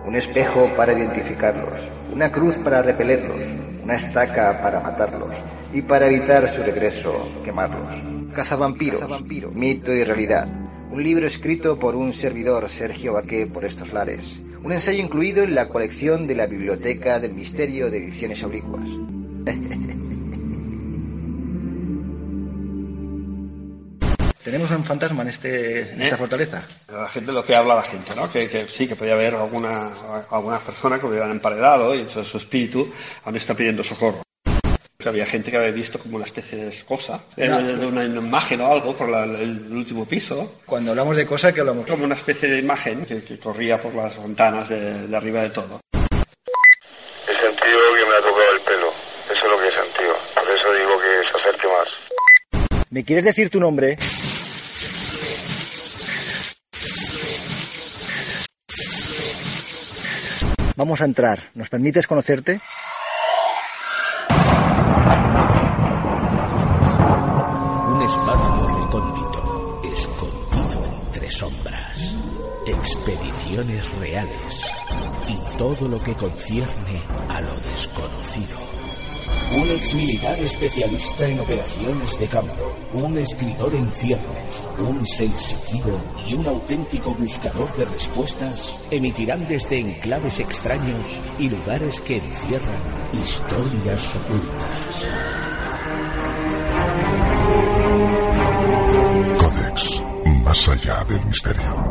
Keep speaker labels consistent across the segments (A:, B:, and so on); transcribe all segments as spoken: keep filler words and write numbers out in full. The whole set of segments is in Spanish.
A: un espejo para identificarlos, una cruz para repelerlos, una estaca para matarlos y para evitar su regreso, quemarlos. Cazavampiros, mito y realidad. Un libro escrito por un servidor, Sergio Baqué, por estos lares. Un ensayo incluido en la colección de la Biblioteca del Misterio de Ediciones Oblicuas. ¿Tenemos un fantasma en, este, en esta ¿Eh? fortaleza?
B: La gente, lo que habla la gente, ¿no? Que, que sí, que podía haber alguna, algunas personas que hubieran emparedado y entonces su espíritu aún está pidiendo socorro. Había gente que había visto como una especie de cosa, no, de, de una imagen o algo por la, el último piso.
A: Cuando hablamos de cosa, ¿qué hablamos?
B: Como una especie de imagen que, que corría por las ventanas de, de arriba de todo.
C: He sentido que me ha tocado el pelo, eso es lo que he sentido, por eso digo que se acerque más.
A: ¿Me quieres decir tu nombre? Vamos a entrar, ¿nos permites conocerte?
D: Espacio recóndito, escondido entre sombras, expediciones reales y todo lo que concierne a lo desconocido. Un exmilitar especialista en operaciones de campo, un escritor en ciernes, un sensitivo y un auténtico buscador de respuestas emitirán desde enclaves extraños y lugares que encierran historias ocultas.
E: Codex, más allá del misterio.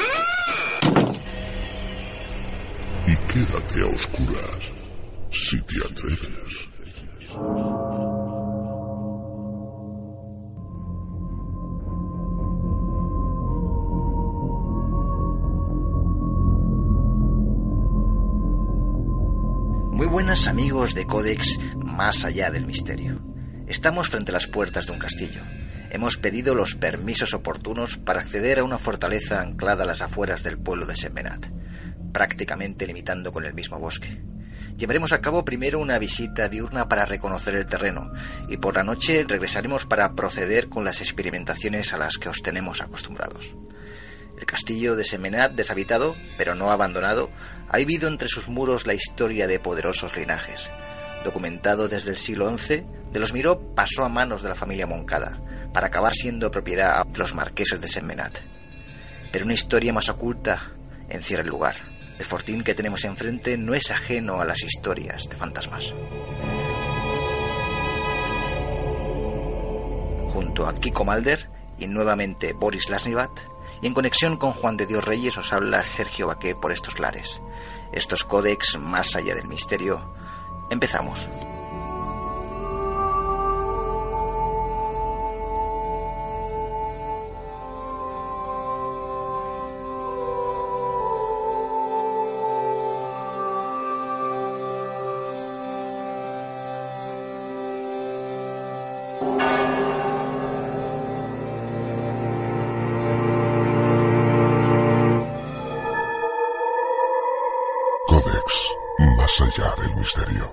E: Y quédate a oscuras, si te atreves.
A: Muy buenas amigos de Codex, más allá del misterio. Estamos frente a las puertas de un castillo. Hemos pedido los permisos oportunos para acceder a una fortaleza anclada a las afueras del pueblo de Sentmenat, prácticamente limitando con el mismo bosque. Llevaremos a cabo primero una visita diurna para reconocer el terreno y por la noche regresaremos para proceder con las experimentaciones a las que os tenemos acostumbrados. El castillo de Sentmenat, deshabitado, pero no abandonado, ha vivido entre sus muros la historia de poderosos linajes. Documentado desde el siglo once, de los Miró pasó a manos de la familia Moncada, para acabar siendo propiedad de los marqueses de Sentmenat. Pero una historia más oculta encierra el lugar. El fortín que tenemos enfrente no es ajeno a las historias de fantasmas. Junto a Kiko Malder y nuevamente Boris Lasnivat, y en conexión con Juan de Dios Reyes os habla Sergio Baqué por estos lares. Estos Codex más allá del misterio. Empezamos.
E: Más allá del misterio.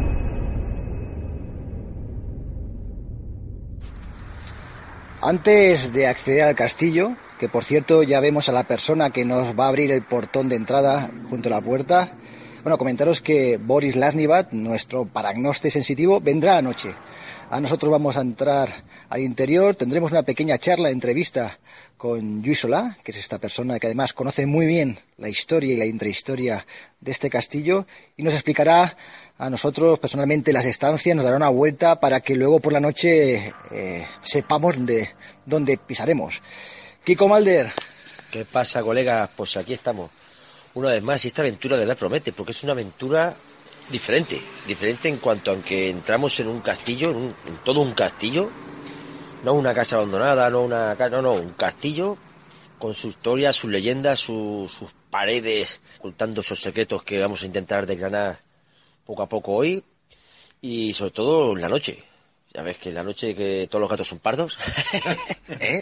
A: Antes de acceder al castillo, que por cierto ya vemos a la persona que nos va a abrir el portón de entrada junto a la puerta, bueno, comentaros que Boris Lasnivat, nuestro paragnoste sensitivo, vendrá anoche. A nosotros vamos a entrar al interior, tendremos una pequeña charla, entrevista con Lluís Solà, que es esta persona que además conoce muy bien la historia y la intrahistoria de este castillo, y nos explicará a nosotros personalmente las estancias, nos dará una vuelta para que luego por la noche eh, sepamos de dónde pisaremos. Kiko Malder.
F: ¿Qué pasa, colega? Pues aquí estamos. Una vez más, y esta aventura de verdad promete, porque es una aventura diferente, diferente en cuanto a que entramos en un castillo, en, un, en todo un castillo, no una casa abandonada, no una casa, no, no, un castillo con su historia, sus leyendas, su, sus paredes, ocultando esos secretos que vamos a intentar desgranar poco a poco hoy, y sobre todo en la noche. Ya ves que en la noche que todos los gatos son pardos. ¿Eh?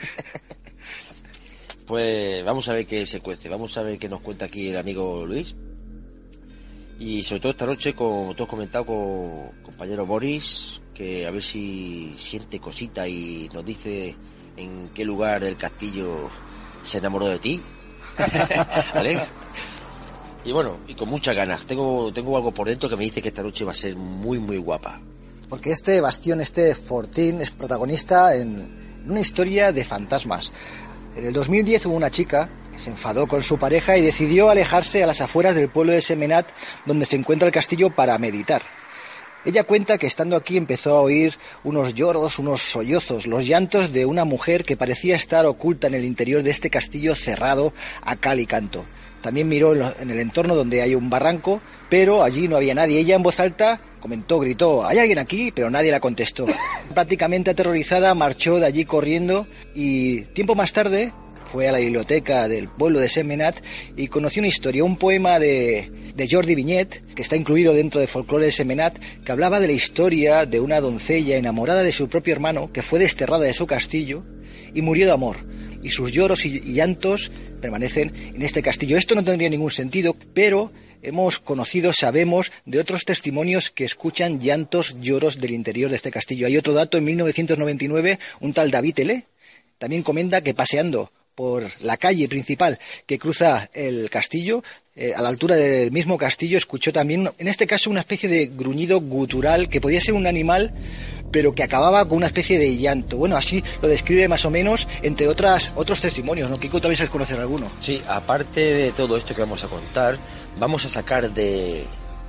F: Pues vamos a ver qué se cuece, vamos a ver qué nos cuenta aquí el amigo Luis. Y sobre todo esta noche, como tú has comentado con compañero Boris, que a ver si siente cosita y nos dice en qué lugar del castillo se enamoró de ti. ¿Vale? Y bueno, y con muchas ganas. Tengo, tengo algo por dentro que me dice que esta noche va a ser muy, muy guapa.
G: Porque este bastión, este Fortín, es protagonista en una historia de fantasmas. En el dos mil diez hubo una chica que se enfadó con su pareja y decidió alejarse a las afueras del pueblo de Semenat, donde se encuentra el castillo, para meditar. Ella cuenta que estando aquí empezó a oír unos lloros, unos sollozos, los llantos de una mujer que parecía estar oculta en el interior de este castillo cerrado a cal y canto. También miró en el entorno donde hay un barranco, pero allí no había nadie. Ella en voz alta comentó, gritó, ¿hay alguien aquí? Pero nadie la contestó. Prácticamente aterrorizada marchó de allí corriendo y tiempo más tarde fue a la biblioteca del pueblo de Semenat y conoció una historia, un poema de, de Jordi Vinyet, que está incluido dentro del folclore de Semenat, que hablaba de la historia de una doncella enamorada de su propio hermano que fue desterrada de su castillo y murió de amor. Y sus lloros y, y llantos permanecen en este castillo. Esto no tendría ningún sentido, pero hemos conocido, sabemos de otros testimonios que escuchan llantos, lloros del interior de este castillo. Hay otro dato, en mil novecientos noventa y nueve, un tal David L. también comenta que paseando por la calle principal que cruza el castillo, eh, a la altura del mismo castillo, escuchó también, en este caso, una especie de gruñido gutural, que podía ser un animal, pero que acababa con una especie de llanto. Bueno, así lo describe más o menos, entre otras otros testimonios, ¿no? Kiko, también sabes conocer alguno.
F: Sí, aparte de todo esto que vamos a contar, vamos a sacar de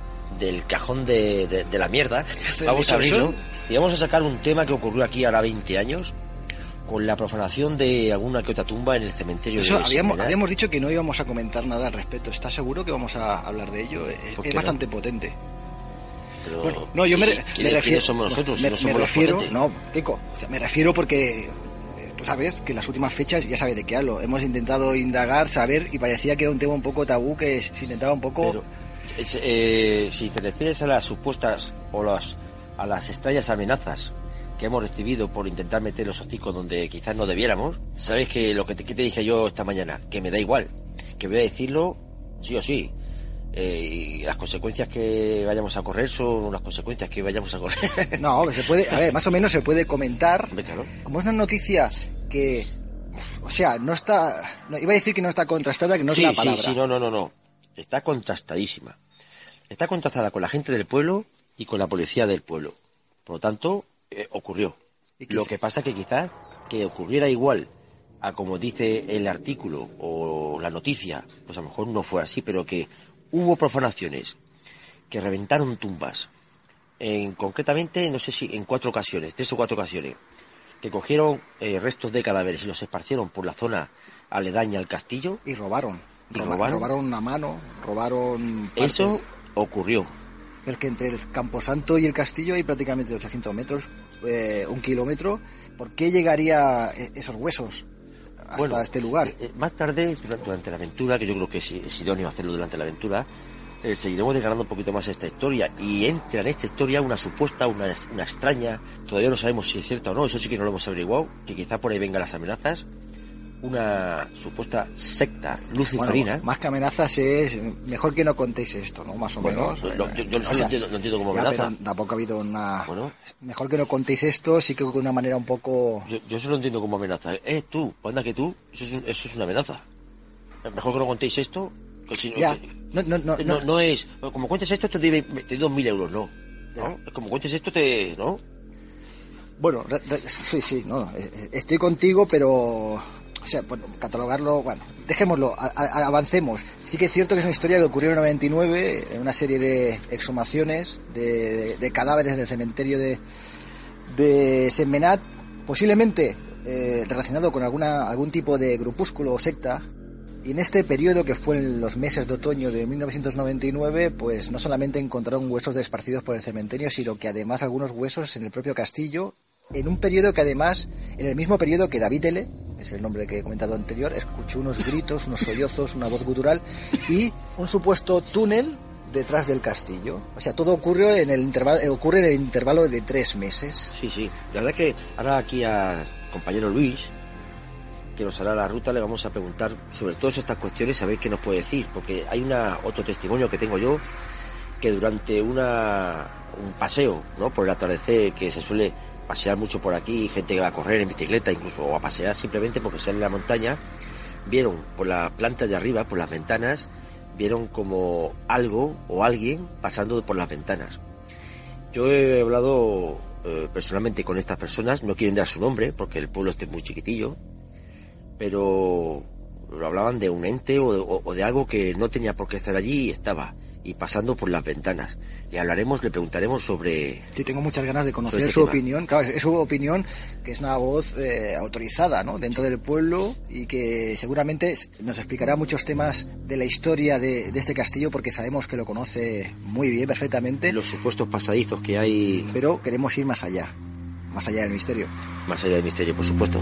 F: del cajón de, de, de la mierda, vamos a abrirlo, y vamos a sacar un tema que ocurrió aquí ahora veinte años, con la profanación de alguna que otra tumba en el cementerio.
G: Eso,
F: de
G: habíamos, habíamos dicho que no íbamos a comentar nada al respecto. ¿Estás seguro que vamos a hablar de ello? Es, es bastante no? potente.
F: Pero,
G: bueno, no, yo me, me refiero...
F: ¿Quiénes somos nosotros?
G: Me,
F: no somos
G: me refiero...
F: los
G: no, Kiko, o sea, me refiero porque... Tú sabes que en las últimas fechas, ya sabes de qué hablo, hemos intentado indagar, saber, y parecía que era un tema un poco tabú, que se intentaba un poco...
F: Pero, es, eh, si te refieres a las supuestas o las, a las extrañas amenazas que hemos recibido por intentar meter los hocicos donde quizás no debiéramos, sabes que lo que te, que te dije yo esta mañana, que me da igual, que voy a decirlo sí o sí, eh, y las consecuencias que vayamos a correr son unas consecuencias que vayamos a correr.
G: No, se puede, a ver, más o menos se puede comentar,
F: claro.
G: Como es una noticia que, o sea, no está, no, iba a decir que no está contrastada, que no
F: sí,
G: es la palabra.
F: Sí, sí, no, no, no, no, está contrastadísima, está contrastada con la gente del pueblo y con la policía del pueblo, por lo tanto, Eh, ocurrió. Lo que pasa que quizás que ocurriera igual a como dice el artículo o la noticia, pues a lo mejor no fue así, pero que hubo profanaciones, que reventaron tumbas, en, concretamente, no sé si en cuatro ocasiones, tres o cuatro ocasiones, que cogieron eh, restos de cadáveres y los esparcieron por la zona aledaña al castillo.
G: Y robaron.
F: Y
G: robaron,
F: robaron,
G: robaron una mano, robaron partes.
F: Eso ocurrió.
G: El que entre el Camposanto y el castillo hay prácticamente ochocientos metros, eh, un kilómetro. ¿Por qué llegaría esos huesos hasta bueno, este lugar?
F: Eh, más tarde, durante la aventura, que yo creo que es, es idóneo hacerlo durante la aventura, eh, seguiremos desgranando un poquito más esta historia. Y entra en esta historia una supuesta, una, una extraña, todavía no sabemos si es cierta o no, eso sí que no lo hemos averiguado, que quizá por ahí vengan las amenazas, una supuesta secta luciferina.
G: Bueno, más que amenazas es mejor que no contéis esto, ¿no? Más o
F: bueno,
G: menos.
F: Lo, yo yo o sea, no, entiendo, no entiendo como amenaza.
G: Ya, pero tampoco ha habido una...
F: Bueno.
G: Mejor que no contéis esto, sí que de una manera un poco...
F: Yo, yo se lo entiendo como amenaza. Eh, tú, anda que tú, eso es, un, eso es una amenaza. Mejor que no contéis esto... Que si no,
G: ya,
F: que,
G: no, no, no,
F: no,
G: no,
F: no es... Como cuentes esto, te doy, te doy dos mil euros, no. ¿No? Como cuentes esto, te... ¿no?
G: Bueno, re, re, sí, sí, no, estoy contigo, pero... O sea, bueno, catalogarlo, bueno, dejémoslo, a, a, avancemos. Sí que es cierto que es una historia que ocurrió en el noventa y nueve, en una serie de exhumaciones de, de, de cadáveres del cementerio de, de Semenat, posiblemente eh, relacionado con alguna algún tipo de grupúsculo o secta. Y en este periodo, que fue en los meses de otoño de mil novecientos noventa y nueve, pues no solamente encontraron huesos esparcidos por el cementerio, sino que además algunos huesos en el propio castillo, en un periodo que además, en el mismo periodo que David L., es el nombre que he comentado anterior, escuchó unos gritos, unos sollozos, una voz gutural y un supuesto túnel detrás del castillo. O sea, todo ocurrió en el intervalo, ocurre en el intervalo de tres meses.
F: Sí, sí. La verdad que ahora aquí al compañero Luis, que nos hará la ruta, le vamos a preguntar sobre todas estas cuestiones, a ver qué nos puede decir, porque hay una otro testimonio que tengo yo, que durante una un paseo, ¿no?, por el atardecer, que se suele pasear mucho por aquí, gente que va a correr en bicicleta incluso, o a pasear simplemente porque sale en la montaña, vieron por la planta de arriba, por las ventanas, vieron como algo o alguien pasando por las ventanas. Yo he hablado eh, personalmente con estas personas, no quieren dar su nombre porque el pueblo este es muy chiquitillo, pero hablaban de un ente o, o, o de algo que no tenía por qué estar allí y estaba, y pasando por las ventanas. Le hablaremos, le preguntaremos sobre...
G: Sí, tengo muchas ganas de conocer
F: este
G: su
F: tema.
G: opinión. Claro, es su opinión, que es una voz eh, autorizada, ¿no?, dentro del pueblo, y que seguramente nos explicará muchos temas de la historia de, de este castillo, porque sabemos que lo conoce muy bien, perfectamente.
F: Los supuestos pasadizos que hay...
G: Pero queremos ir más allá, más allá del misterio.
F: Más allá del misterio, por supuesto.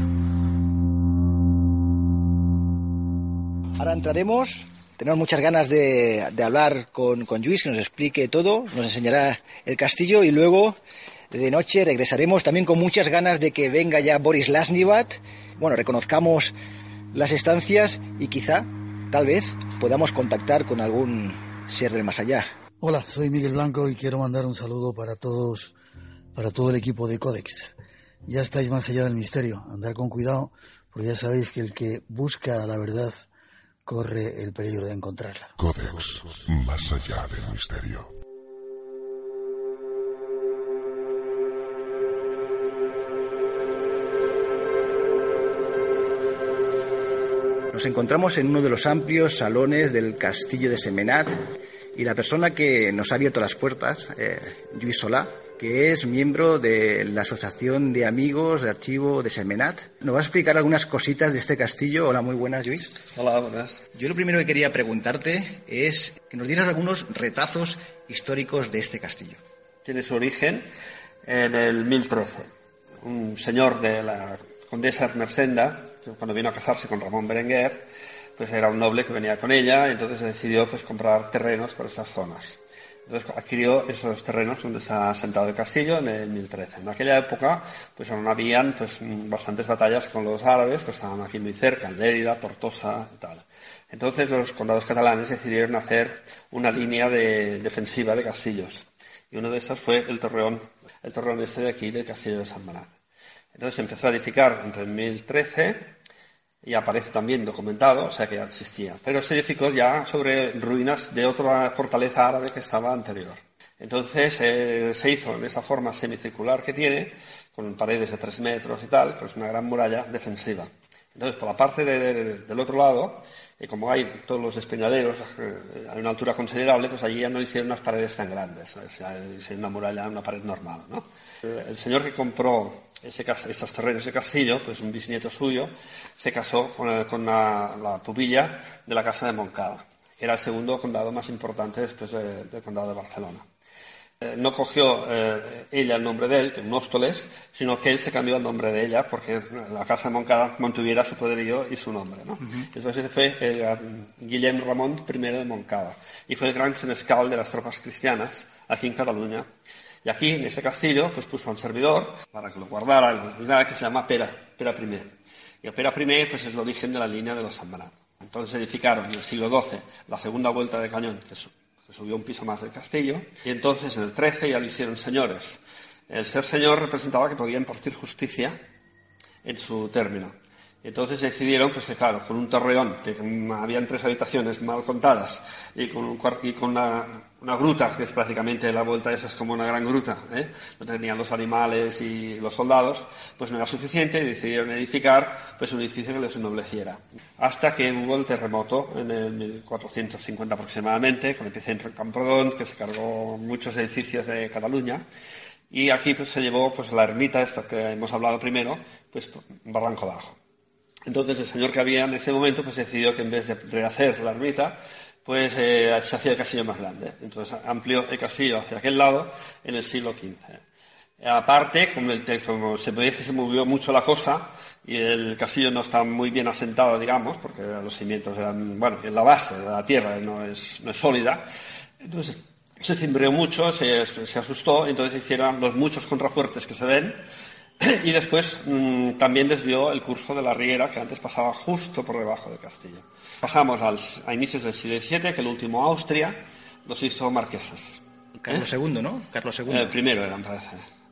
G: Ahora entraremos... Tenemos muchas ganas de, de hablar con, con Lluís, que nos explique todo, nos enseñará el castillo, y luego de noche regresaremos también con muchas ganas de que venga ya Boris Lasnivat. Bueno, reconozcamos las estancias y quizá, tal vez, podamos contactar con algún ser del más allá.
H: Hola, soy Miguel Blanco y quiero mandar un saludo para todos, para todo el equipo de Codex. Ya estáis más allá del misterio, andar con cuidado, porque ya sabéis que el que busca la verdad corre el peligro de encontrarla.
E: Codex, más allá del misterio.
G: Nos encontramos en uno de los amplios salones del castillo de Sentmenat, y la persona que nos ha abierto las puertas, eh, Lluís Solà, que es miembro de la Asociación de Amigos de Archivo de Sentmenat. ¿Nos va a explicar algunas cositas de este castillo? Hola, muy buenas, Lluís.
B: Hola, buenas.
G: Yo lo primero que quería preguntarte es que nos dieras algunos retazos históricos de este castillo.
B: Tiene su origen en el mil trece. Un señor de la condesa Ermessenda, cuando vino a casarse con Ramón Berenguer, pues era un noble que venía con ella, y entonces decidió pues comprar terrenos por estas zonas. Entonces adquirió esos terrenos donde está asentado el castillo en el mil trece. En aquella época pues aún habían pues bastantes batallas con los árabes, pues estaban aquí muy cerca, en Lérida, Tortosa y tal. Entonces los condados catalanes decidieron hacer una línea de defensiva de castillos. Y uno de estos fue el torreón, el torreón este de aquí del castillo de Sentmenat. Entonces se empezó a edificar entre el mil trece, y aparece también documentado, o sea que ya existía. Pero se edificó ya sobre ruinas de otra fortaleza árabe que estaba anterior. Entonces eh, se hizo en esa forma semicircular que tiene, con paredes de tres metros y tal, pues una gran muralla defensiva. Entonces por la parte de, de, del otro lado, y como hay todos los despeñaderos eh, a una altura considerable, pues allí ya no hicieron unas paredes tan grandes, o sea, hicieron una muralla, una pared normal, ¿no? El, el señor que compró ese, esos terrenos de castillo, pues un bisnieto suyo, se casó con, con la, la pupilla de la casa de Montcada, que era el segundo condado más importante después de, del condado de Barcelona. Eh, no cogió eh, ella el nombre de él, que es Móstoles, sino que él se cambió el nombre de ella porque la casa de Montcada mantuviera su poderío y su nombre, ¿no? Uh-huh. Entonces fue eh, Guillem Ramón primero de Montcada, y fue el gran senescal de las tropas cristianas aquí en Cataluña. Y aquí, en este castillo, pues puso a un servidor para que lo guardara en la unidad que se llama Pera, Pera I. Y el Pera I pues, es el origen de la línea de los Sentmenat. Entonces edificaron en el siglo doce la segunda vuelta de cañón, que, su, que subió un piso más del castillo, y entonces en el trece ya lo hicieron señores. El ser señor representaba que podía impartir justicia en su término. Y entonces decidieron, pues que claro, con un torreón, que habían tres habitaciones mal contadas, y con, un cuart- y con una, una gruta, que es prácticamente la vuelta esa es como una gran gruta, ¿eh? No tenían los animales y los soldados, pues no era suficiente, y decidieron edificar pues un edificio que les ennobleciera. Hasta que hubo el terremoto en el mil cuatrocientos cincuenta aproximadamente, con epicentro en Camprodon, que se cargó muchos edificios de Cataluña. Y aquí pues se llevó pues la ermita esta que hemos hablado primero, pues barranco abajo. Entonces el señor que había en ese momento pues decidió que en vez de rehacer la ermita, pues eh, se hacía el castillo más grande. Entonces amplió el castillo hacia aquel lado en el siglo quince. Aparte, como, el, como se veía que se movió mucho la cosa y el castillo no está muy bien asentado, digamos, porque los cimientos eran, bueno, en la base de la tierra no es, no es sólida, entonces se cimbreó mucho, se, se asustó, entonces hicieron los muchos contrafuertes que se ven. Y después mmm, también desvió el curso de la riera que antes pasaba justo por debajo del castillo. Pasamos al, a inicios del siglo diecisiete, que el último Austria los hizo marqueses.
G: Carlos
B: ¿Eh?
G: segundo, ¿no? Carlos segundo.
B: El primero era, me parece.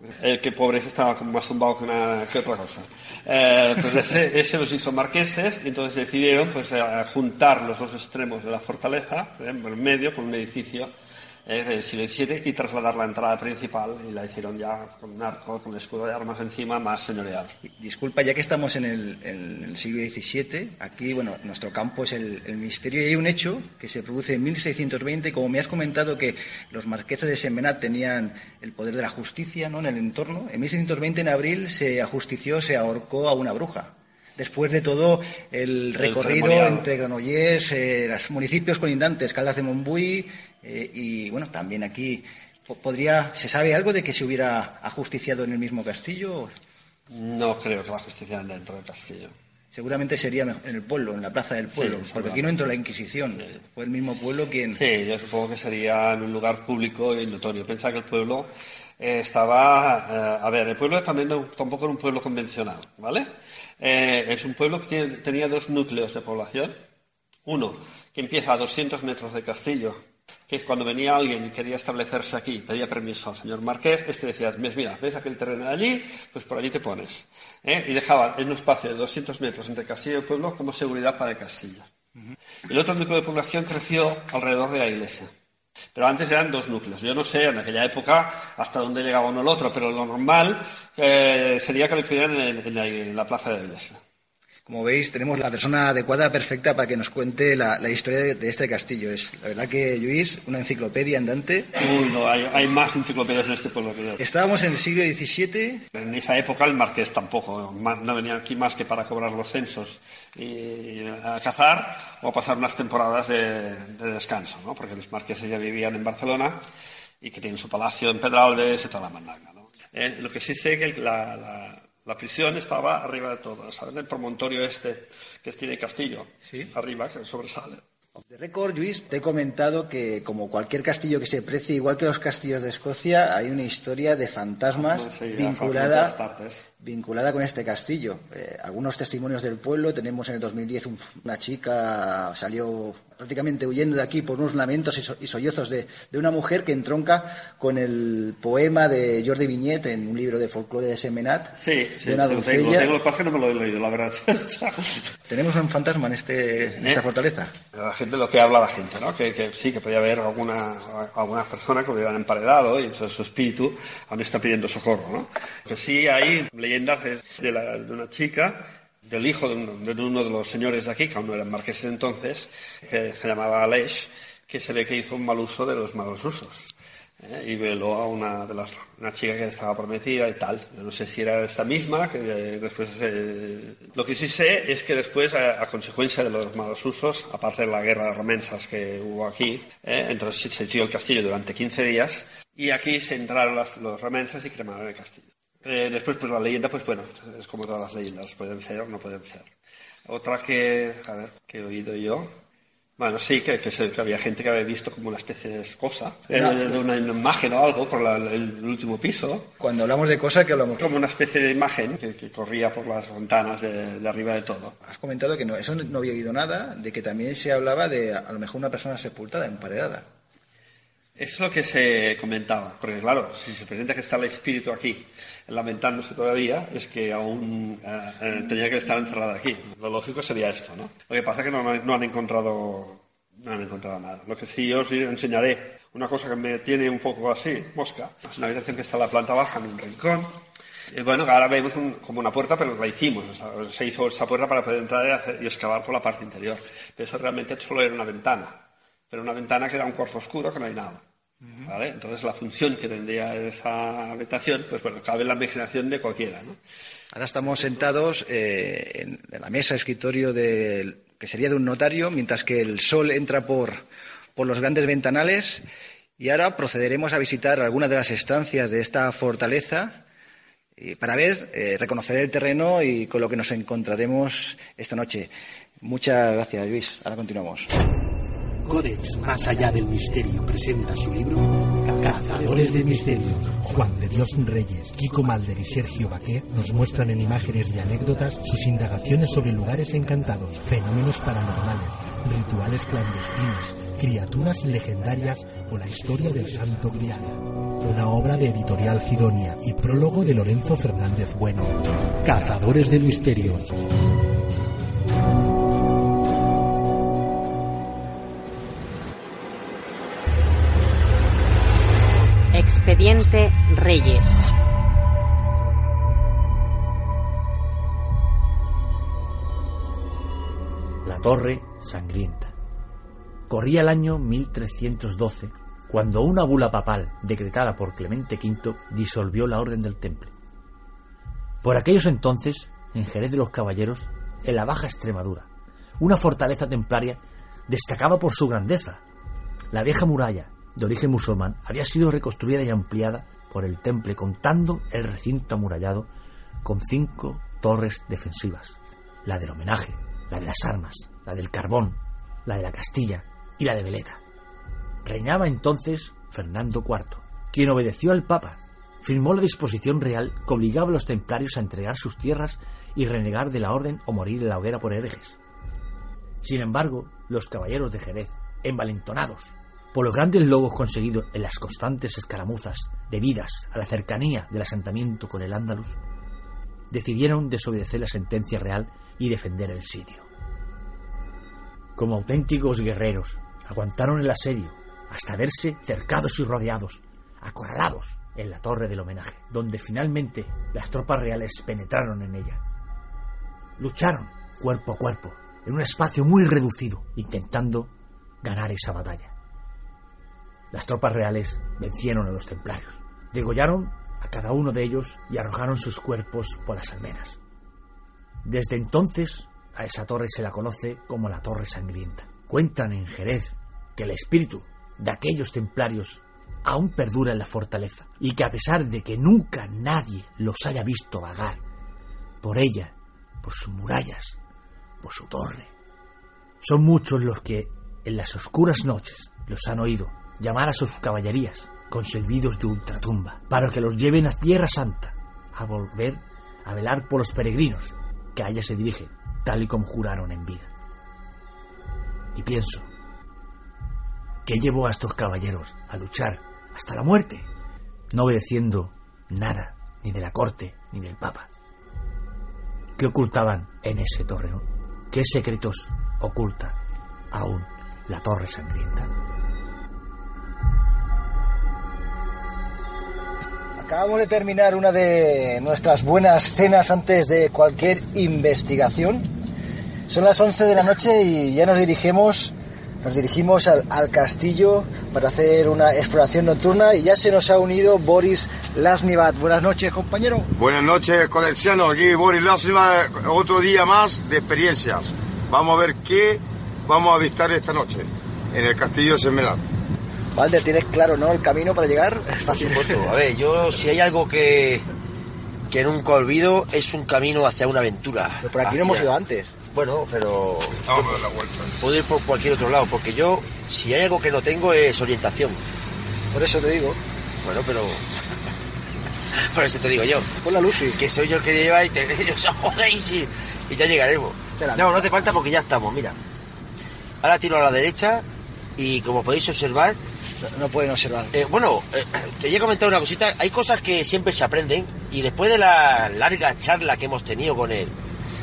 B: El que pobre estaba como más zumbado que, una, que otra cosa. Eh, pues ese, ese los hizo marqueses y entonces decidieron pues, juntar los dos extremos de la fortaleza, eh, en medio, con un edificio eh, del siglo diecisiete y trasladar la entrada principal y la hicieron ya con un arco, con el escudo de armas encima, más señorial.
G: Disculpa, ya que estamos en el, en el siglo diecisiete, aquí, bueno, nuestro campo es el, el misterio y hay un hecho que se produce en mil seiscientos veinte, como me has comentado que los marqueses de Sentmenat tenían el poder de la justicia, ¿no?, en el entorno. En mil seiscientos veinte, en abril, se ajustició, se ahorcó a una bruja. Después de todo el recorrido el entre Granollers, eh, los municipios colindantes, Caldas de Montbui, eh, y bueno, también aquí, podría, ¿se sabe algo de que se hubiera ajusticiado en el mismo castillo?
B: No creo que la justiciaran dentro del castillo.
G: Seguramente sería en el pueblo, en la plaza del pueblo, sí, porque aquí no entró la Inquisición, sí. Fue el mismo pueblo quien...
B: Sí, yo supongo que sería en un lugar público y notorio. Pensaba que el pueblo eh, estaba... Eh, a ver, el pueblo también no, tampoco era un pueblo convencional, ¿vale? Eh, es un pueblo que tiene, tenía dos núcleos de población. Uno, que empieza a doscientos metros del castillo, que es cuando venía alguien y quería establecerse aquí, pedía permiso al señor marqués, este decía, mira, ¿ves aquel terreno de allí? Pues por allí te pones. ¿Eh? Y dejaba en un espacio de doscientos metros entre castillo y pueblo como seguridad para el castillo. Uh-huh. El otro núcleo de población creció alrededor de la iglesia. Pero antes eran dos núcleos. Yo no sé en aquella época hasta dónde llegaba uno el otro, pero lo normal eh, sería que lo hicieran en, en, la, en la plaza de la iglesia.
G: Como veis, tenemos la persona adecuada, perfecta, para que nos cuente la, la historia de, de este castillo. Es la verdad que, Lluís, una enciclopedia andante.
B: Uy, no, hay, hay más enciclopedias en este pueblo que yo.
G: Estábamos en el siglo diecisiete.
B: En esa época el marqués tampoco, no venía aquí más que para cobrar los censos y a cazar o a pasar unas temporadas de, de descanso, ¿no? Porque los marqueses ya vivían en Barcelona y que tienen su palacio en Pedralbes y toda la mandanga, ¿no? Eh, lo que sí sé es que la... la La prisión estaba arriba de todo, ¿sabes? El promontorio este que tiene el castillo, ¿sí? Arriba, que sobresale.
G: De récord, Lluís, te he comentado que, como cualquier castillo que se precie, igual que los castillos de Escocia, hay una historia de fantasmas sí, vinculada, vinculada con este castillo. Eh, algunos testimonios del pueblo, tenemos en el dos mil diez un, una chica salió prácticamente huyendo de aquí por unos lamentos y, so, y sollozos de, de una mujer que entronca con el poema de Jordi Vinyet en un libro de folclore de Sentmenat.
B: Sí, sí,
G: de una
B: sí,
G: doncella.
B: Lo tengo, lo que no me lo he leído, la verdad.
G: ¿Tenemos un fantasma en, este, en esta ¿Eh? fortaleza?
B: La gente, lo que habla la gente, ¿no? Que, que sí, que podía haber alguna, algunas personas que lo hubieran emparedado y entonces su espíritu aún está pidiendo socorro, ¿no? Que sí hay leyendas de, la, de una chica, del hijo de uno, de uno de los señores de aquí, que aún no eran marqueses entonces, que se llamaba Aleix, que se ve que hizo un mal uso de los malos usos. ¿eh? Y veló a una de las una chica que estaba prometida y tal. Yo no sé si era esta misma, que eh, después eh, lo que sí sé es que después, a, a consecuencia de los malos usos, aparte de la guerra de romensas que hubo aquí, eh, entonces se echó el castillo durante quince días y aquí se entraron las, los romensas y cremaron el castillo. Eh, después, pues la leyenda, pues bueno, es como todas las leyendas, pueden ser o no pueden ser. Otra que, a ver, que he oído yo, bueno, sí, que, que, se, que había gente que había visto como una especie de cosa, eh, no, de una imagen o algo por la, el, el último piso.
G: Cuando hablamos de cosa, ¿qué hablamos?
B: Como una especie de imagen que, que corría por las ventanas de, de arriba de todo.
G: Has comentado que no, eso no había oído nada, de que también se hablaba de a lo mejor una persona sepultada, emparedada.
B: Es lo que se comentaba, porque claro, si se presenta que está el espíritu aquí, lamentándose todavía, es que aún eh, tenía que estar encerrada aquí. Lo lógico sería esto, ¿no? Lo que pasa es que no, no han encontrado no han encontrado nada. Lo que sí yo os enseñaré, una cosa que me tiene un poco así, mosca, es una habitación que está en la planta baja, en un rincón. Y bueno, ahora vemos un, como una puerta, pero la hicimos. O sea, se hizo esta puerta para poder entrar y, hacer, y excavar por la parte interior. Pero eso realmente solo era una ventana. Pero una ventana que era un cuarto oscuro que no hay nada. ¿Vale? Entonces la función que tendría esa habitación, pues bueno, cabe en la imaginación de cualquiera, ¿no?
G: Ahora estamos sentados eh, en, en la mesa escritorio de, que sería de un notario, mientras que el sol entra por, por los grandes ventanales, y ahora procederemos a visitar algunas de las estancias de esta fortaleza y para ver, eh, reconocer el terreno y con lo que nos encontraremos esta noche. Muchas gracias, Lluís. Ahora continuamos.
D: Codex Más Allá del Misterio presenta su libro Cazadores de Misterios. Juan de Dios Reyes, Kiko Malder y Sergio Baquer nos muestran en imágenes y anécdotas sus indagaciones sobre lugares encantados, fenómenos paranormales, rituales clandestinos,
I: criaturas legendarias o la historia del Santo Grial. Una obra de Editorial Sidonia y prólogo de Lorenzo Fernández Bueno. Cazadores de misterios.
J: Expediente Reyes.
K: La Torre Sangrienta. Corría el año mil trescientos doce, cuando una bula papal decretada por Clemente quinto disolvió la Orden del Temple. Por aquellos entonces, en Jerez de los Caballeros, en la Baja Extremadura, una fortaleza templaria destacaba por su grandeza. La vieja muralla, de origen musulmán, había sido reconstruida y ampliada por el Temple, contando el recinto amurallado con cinco torres defensivas: la del homenaje, la de las armas, la del carbón, la de la Castilla y la de Veleta. Reinaba entonces Fernando cuarto, quien obedeció al Papa, firmó la disposición real que obligaba a los templarios a entregar sus tierras y renegar de la orden o morir en la hoguera por herejes. Sin embargo, los caballeros de Jerez, envalentonados por los grandes logros conseguidos en las constantes escaramuzas debidas a la cercanía del asentamiento con el Andalus, decidieron desobedecer la sentencia real y defender el sitio. Como auténticos guerreros, aguantaron el asedio hasta verse cercados y rodeados, acorralados en la Torre del Homenaje, donde finalmente las tropas reales penetraron en ella. Lucharon cuerpo a cuerpo en un espacio muy reducido, intentando ganar esa batalla. Las tropas reales vencieron a los templarios, degollaron a cada uno de ellos y arrojaron sus cuerpos por las almenas. Desde entonces, a esa torre se la conoce como la Torre Sangrienta. Cuentan en Jerez que el espíritu de aquellos templarios aún perdura en la fortaleza y que, a pesar de que nunca nadie los haya visto vagar por ella, por sus murallas, por su torre, son muchos los que en las oscuras noches los han oído llamar a sus caballerías con silbidos de ultratumba para que los lleven a Tierra Santa a volver a velar por los peregrinos que a ella se dirigen, tal y como juraron en vida. Y pienso, ¿qué llevó a estos caballeros a luchar hasta la muerte, no obedeciendo nada ni de la corte ni del Papa? ¿Qué ocultaban en ese torreón? ¿Qué secretos oculta aún la Torre Sangrienta?
G: Acabamos de terminar una de nuestras buenas cenas antes de cualquier investigación. Son las once de la noche y ya nos dirigimos, nos dirigimos al, al castillo para hacer una exploración nocturna, y ya se nos ha unido Boris Lasnivat. Buenas noches, compañero.
L: Buenas noches, colecciono. Aquí Boris Lasnivat, otro día más de experiencias. Vamos a ver qué vamos a avistar esta noche en el castillo de Sentmenat.
G: Valder, ¿tienes claro, no, el camino para llegar? Es fácil.
F: Por supuesto. A ver, yo, si hay algo que, que nunca olvido, es un camino hacia una aventura.
G: Pero por aquí
F: hacia...
G: no hemos ido antes.
F: Bueno, pero...
L: Vamos a dar la vuelta.
F: Puedo ir por cualquier otro lado, porque yo, si hay algo que no tengo, es orientación.
G: Por eso te digo.
F: Bueno, pero... Por eso te digo yo.
G: Pon la Lucy.
F: Que soy yo el que lleva y te os jodéis y, y ya llegaremos. No, no te falta porque ya estamos, mira. Ahora tiro a la derecha y, como podéis observar...
G: No pueden observar.
F: Eh, bueno, eh, te voy a comentar una cosita. Hay cosas que siempre se aprenden, y después de la larga charla que hemos tenido con él,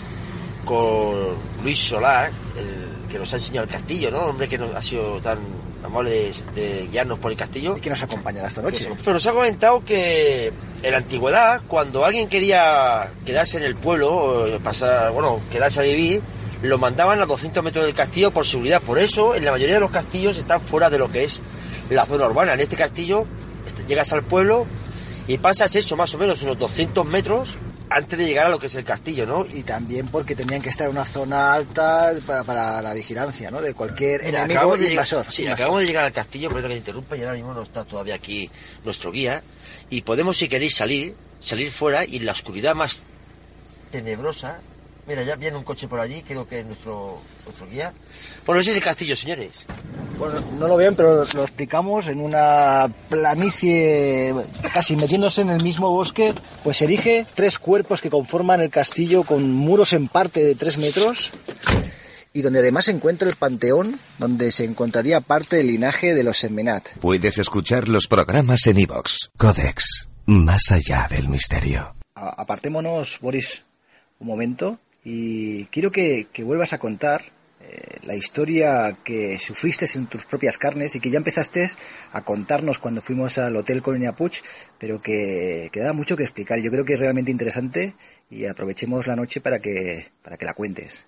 F: con Luis Solá, el que nos ha enseñado el castillo, ¿no? Hombre que nos ha sido tan amable de, de guiarnos por el castillo.
G: Y que nos acompañará esta noche.
F: Pues, pero nos ha comentado que en la antigüedad, cuando alguien quería quedarse en el pueblo, pasar, bueno, quedarse a vivir, lo mandaban a doscientos metros del castillo por seguridad. Por eso, en la mayoría de los castillos están fuera de lo que es la zona urbana. En este castillo llegas al pueblo y pasas eso, más o menos unos doscientos metros antes de llegar a lo que es el castillo, ¿no?
G: Y también porque tenían que estar en una zona alta para, para la vigilancia, ¿no? De cualquier
F: Mira,
G: enemigo
F: de
G: invasor.
F: Llegar, sí,
G: invasor.
F: acabamos de llegar al castillo, perdón que te interrumpa, y ahora mismo no está todavía aquí nuestro guía, y podemos, si queréis, salir, salir fuera, y en la oscuridad más tenebrosa... Mira, ya viene un coche por allí, creo que es nuestro, nuestro guía. Bueno, ese es el castillo, señores.
G: Bueno, no lo ven, pero lo explicamos. En una planicie, casi metiéndose en el mismo bosque, pues se erige tres cuerpos que conforman el castillo, con muros en parte de tres metros. y donde además se encuentra el panteón donde se encontraría parte del linaje de los Sentmenat.
D: Puedes escuchar los programas en iVoox. Codex, más allá del misterio.
G: A- apartémonos, Boris, un momento, y quiero que, que vuelvas a contar eh, la historia que sufriste en tus propias carnes y que ya empezaste a contarnos cuando fuimos al Hotel Colonia Puig, pero que queda mucho que explicar. Yo creo que es realmente interesante y aprovechemos la noche para que, para que la cuentes.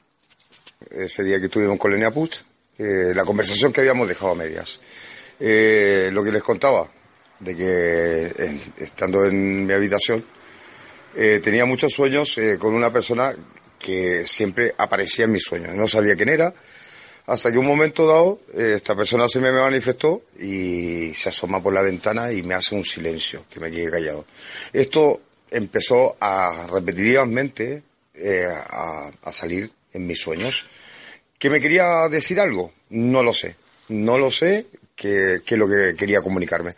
L: Ese día que estuvimos en Colonia Puig, eh, la conversación que habíamos dejado a medias. Eh, lo que les contaba, de que en, estando en mi habitación, eh, tenía muchos sueños eh, con una persona que siempre aparecía en mis sueños. No sabía quién era, hasta que un momento dado, eh, esta persona se me manifestó y se asoma por la ventana y me hace un silencio, que me quedé callado. Esto empezó a repetitivamente eh, a, a salir en mis sueños. ¿Que me quería decir algo? No lo sé. No lo sé qué es lo que quería comunicarme.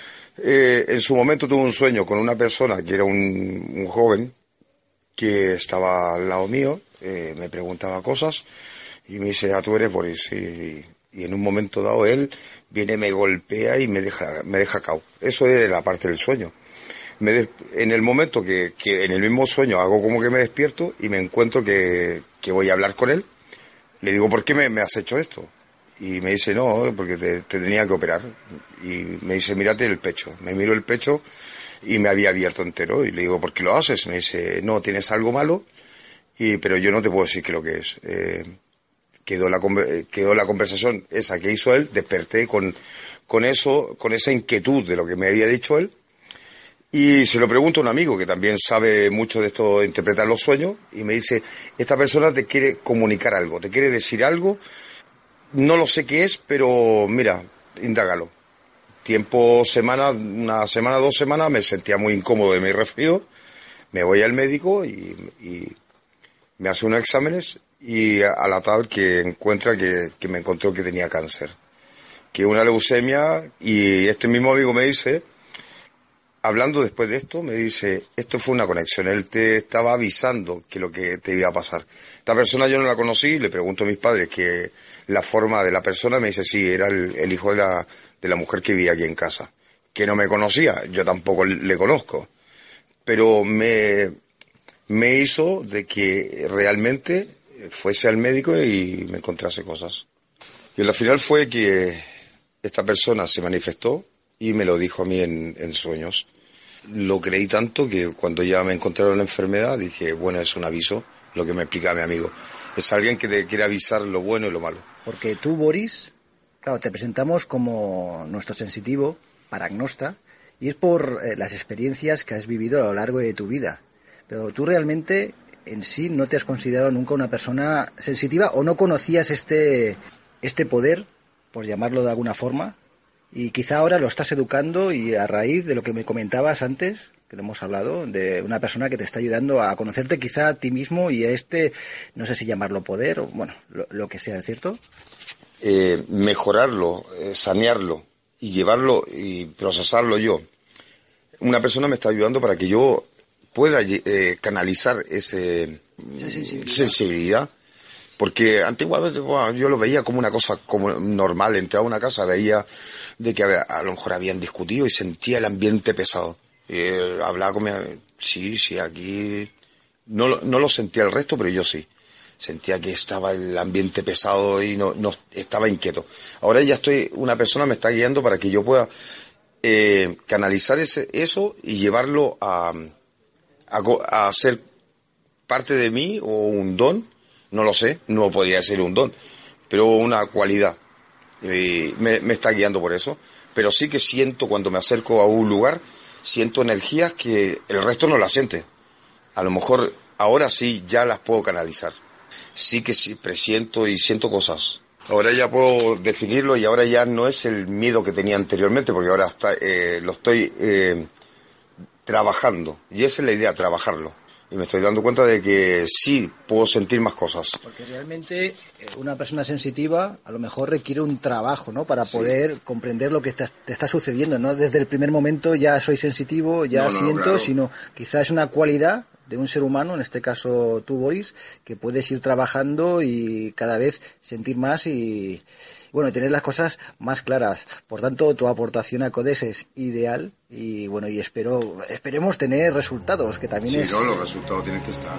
L: Eh, en su momento tuve un sueño con una persona que era un, un joven que estaba al lado mío, eh, me preguntaba cosas y me dice, ah, tú eres Boris. Y, y en un momento dado él viene, me golpea y me deja, me deja cao. Eso es la parte del sueño. Me de, en el momento que, que en el mismo sueño hago como que me despierto y me encuentro que, que voy a hablar con él, le digo, ¿por qué me, me has hecho esto? Y me dice, no, porque te, te tenía que operar. Y me dice, mírate el pecho. Me miro el pecho y me había abierto entero. Y le digo, ¿por qué lo haces? Me dice, no, tienes algo malo, y pero yo no te puedo decir qué es lo que es. Eh, quedó, la, quedó la conversación esa que hizo él, desperté con, con eso, con esa inquietud de lo que me había dicho él. Y se lo pregunto a un amigo que también sabe mucho de esto, de interpretar los sueños, y me dice, esta persona te quiere comunicar algo, te quiere decir algo, no lo sé qué es, pero mira, indágalo. Tiempo, semana, una semana, dos semanas, me sentía muy incómodo de mi resfrío, me voy al médico y, y me hace unos exámenes y a la tal que encuentra que, que me encontró que tenía cáncer, que una leucemia, y este mismo amigo me dice, hablando después de esto, me dice, esto fue una conexión, él te estaba avisando que lo que te iba a pasar. Esta persona yo no la conocí, le pregunto a mis padres que la forma de la persona, me dice, sí, era el, el hijo de la, de la mujer que vivía aquí en casa, que no me conocía, yo tampoco le conozco, pero me, me hizo de que realmente fuese al médico y me encontrase cosas. Y al final fue que esta persona se manifestó y me lo dijo a mí en, en sueños. Lo creí tanto que cuando ya me encontraron la enfermedad dije, bueno, es un aviso, lo que me explica mi amigo. Es alguien que te quiere avisar lo bueno y lo malo.
G: Porque tú, Boris, claro, te presentamos como nuestro sensitivo, paragnosta, y es por eh, las experiencias que has vivido a lo largo de tu vida. Pero tú realmente en sí no te has considerado nunca una persona sensitiva, o no conocías este, este poder, por llamarlo de alguna forma, y quizá ahora lo estás educando, y a raíz de lo que me comentabas antes, que lo hemos hablado, de una persona que te está ayudando a conocerte quizá a ti mismo y a este, no sé si llamarlo poder, o bueno, lo, lo que sea, ¿cierto?
L: Eh, mejorarlo, eh, sanearlo y llevarlo y procesarlo yo. Una persona me está ayudando para que yo pueda eh, canalizar ese sensibilidad. sensibilidad, porque antiguamente bueno, yo lo veía como una cosa como normal. Entraba a una casa, veía de que a, a lo mejor habían discutido y sentía el ambiente pesado. Eh, hablaba con mi... Sí, sí, aquí... No, no lo sentía el resto, pero yo sí. Sentía que estaba el ambiente pesado y no, no estaba inquieto. Ahora ya estoy... Una persona me está guiando para que yo pueda eh, canalizar ese, eso y llevarlo a, a, a ser parte de mí, o un don. No lo sé, no podría ser un don, pero una cualidad. Eh, me, me está guiando por eso. Pero sí que siento, cuando me acerco a un lugar, siento energías que el resto no las siente. A lo mejor ahora sí ya las puedo canalizar. Sí que sí presiento y siento cosas. Ahora ya puedo definirlo, y ahora ya no es el miedo que tenía anteriormente, porque ahora está, eh, lo estoy eh, trabajando. Y esa es la idea, trabajarlo. Y me estoy dando cuenta de que sí puedo sentir más cosas.
G: Porque realmente una persona sensitiva a lo mejor requiere un trabajo, ¿no? Para sí. poder comprender lo que te, te está sucediendo, ¿no? Desde el primer momento ya soy sensitivo, ya no, no, siento, claro. Sino quizás es una cualidad de un ser humano, en este caso tú, Boris, que puedes ir trabajando y cada vez sentir más y, bueno, tener las cosas más claras. Por tanto, tu aportación a Codex es ideal y, bueno, y espero, esperemos tener resultados, que también
L: sí,
G: es...
L: Sí, no, los resultados tienen que estar.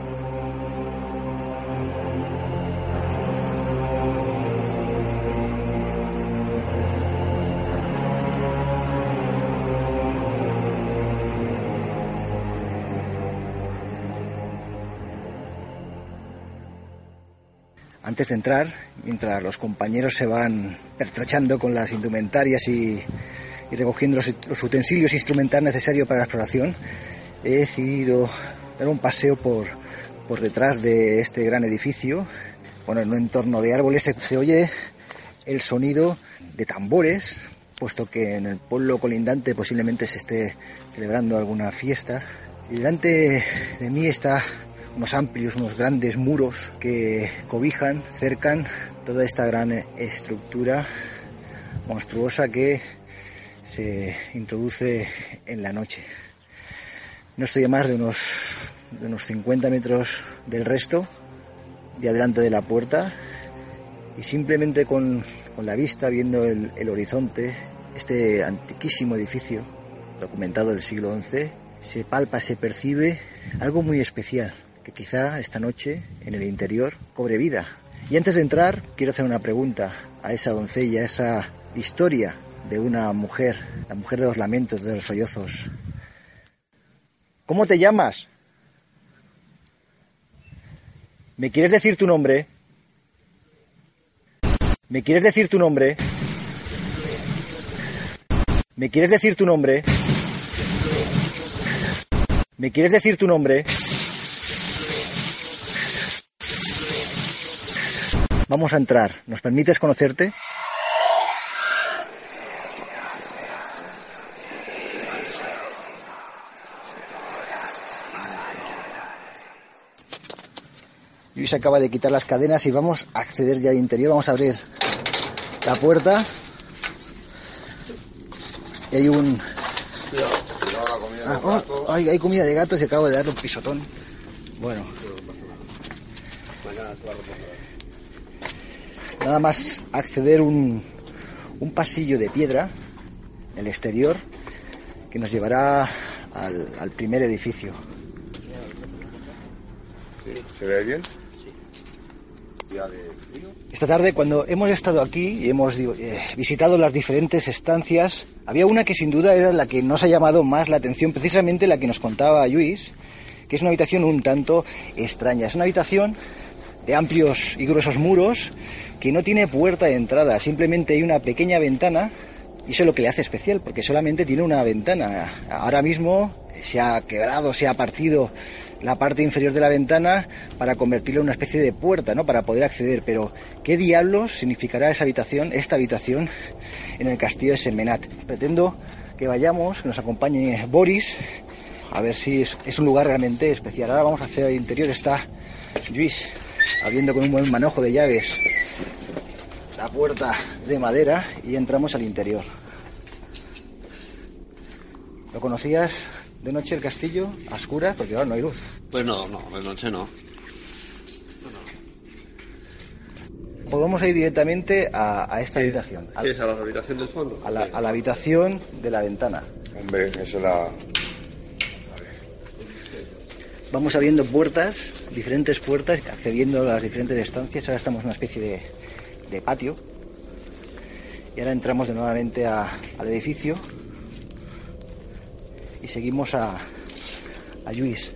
G: Antes de entrar, mientras los compañeros se van pertrechando con las indumentarias y, y recogiendo los, los utensilios instrumentales necesarios para la exploración, he decidido dar un paseo por, por detrás de este gran edificio. Bueno, en un entorno de árboles se, se oye el sonido de tambores, puesto que en el pueblo colindante posiblemente se esté celebrando alguna fiesta. Y delante de mí está unos amplios, unos grandes muros que cobijan, cercan toda esta gran estructura monstruosa que se introduce en la noche. No estoy a más de unos, de unos cincuenta metros del resto, de delante de la puerta, y simplemente con, con la vista, viendo el, el horizonte, este antiquísimo edificio, documentado del siglo once, se palpa, se percibe algo muy especial, que quizá esta noche, en el interior, cobre vida. Y antes de entrar, quiero hacer una pregunta a esa doncella, a esa historia de una mujer, la mujer de los lamentos, de los sollozos. ¿Cómo te llamas? ¿Me quieres decir tu nombre? ¿Me quieres decir tu nombre? ¿Me quieres decir tu nombre? ¿Me quieres decir tu nombre? Vamos a entrar. ¿Nos permites conocerte? Luis acaba de quitar las cadenas y vamos a acceder ya al interior. Vamos a abrir la puerta. Y hay un... Ah, oh, hay, hay comida de gatos y acabo de darle un pisotón. Bueno. Nada más acceder un, un pasillo de piedra en el exterior que nos llevará al, al primer edificio.
L: ¿Se ve bien? Sí. ¿Día de frío?
G: Esta tarde, cuando hemos estado aquí y hemos eh, visitado las diferentes estancias, había una que sin duda era la que nos ha llamado más la atención, precisamente la que nos contaba Luis, que es una habitación un tanto extraña. Es una habitación de amplios y gruesos muros que no tiene puerta de entrada, simplemente hay una pequeña ventana, y eso es lo que le hace especial, porque solamente tiene una ventana. Ahora mismo se ha quebrado, se ha partido la parte inferior de la ventana para convertirla en una especie de puerta, ¿no?, para poder acceder. Pero ¿qué diablos significará esa habitación, esta habitación, en el castillo de Sentmenat? Pretendo que vayamos, que nos acompañe Boris, a ver si es, es un lugar realmente especial. Ahora vamos hacia el interior. Está Luis abriendo con un buen manojo de llaves la puerta de madera y entramos al interior. ¿Lo conocías de noche el castillo? ¿A oscuras? Porque ahora no hay luz.
B: Pues no, no, de noche no.
G: Pues vamos a ir directamente a, a esta habitación.
B: ¿Qué es? ¿A la habitación del fondo?
G: A la, a la habitación de la ventana.
L: Hombre, eso es la...
G: Vamos abriendo puertas, diferentes puertas, accediendo a las diferentes estancias. Ahora estamos en una especie de, de patio. Y ahora entramos de nuevamente a, al edificio. Y seguimos a, a Luis.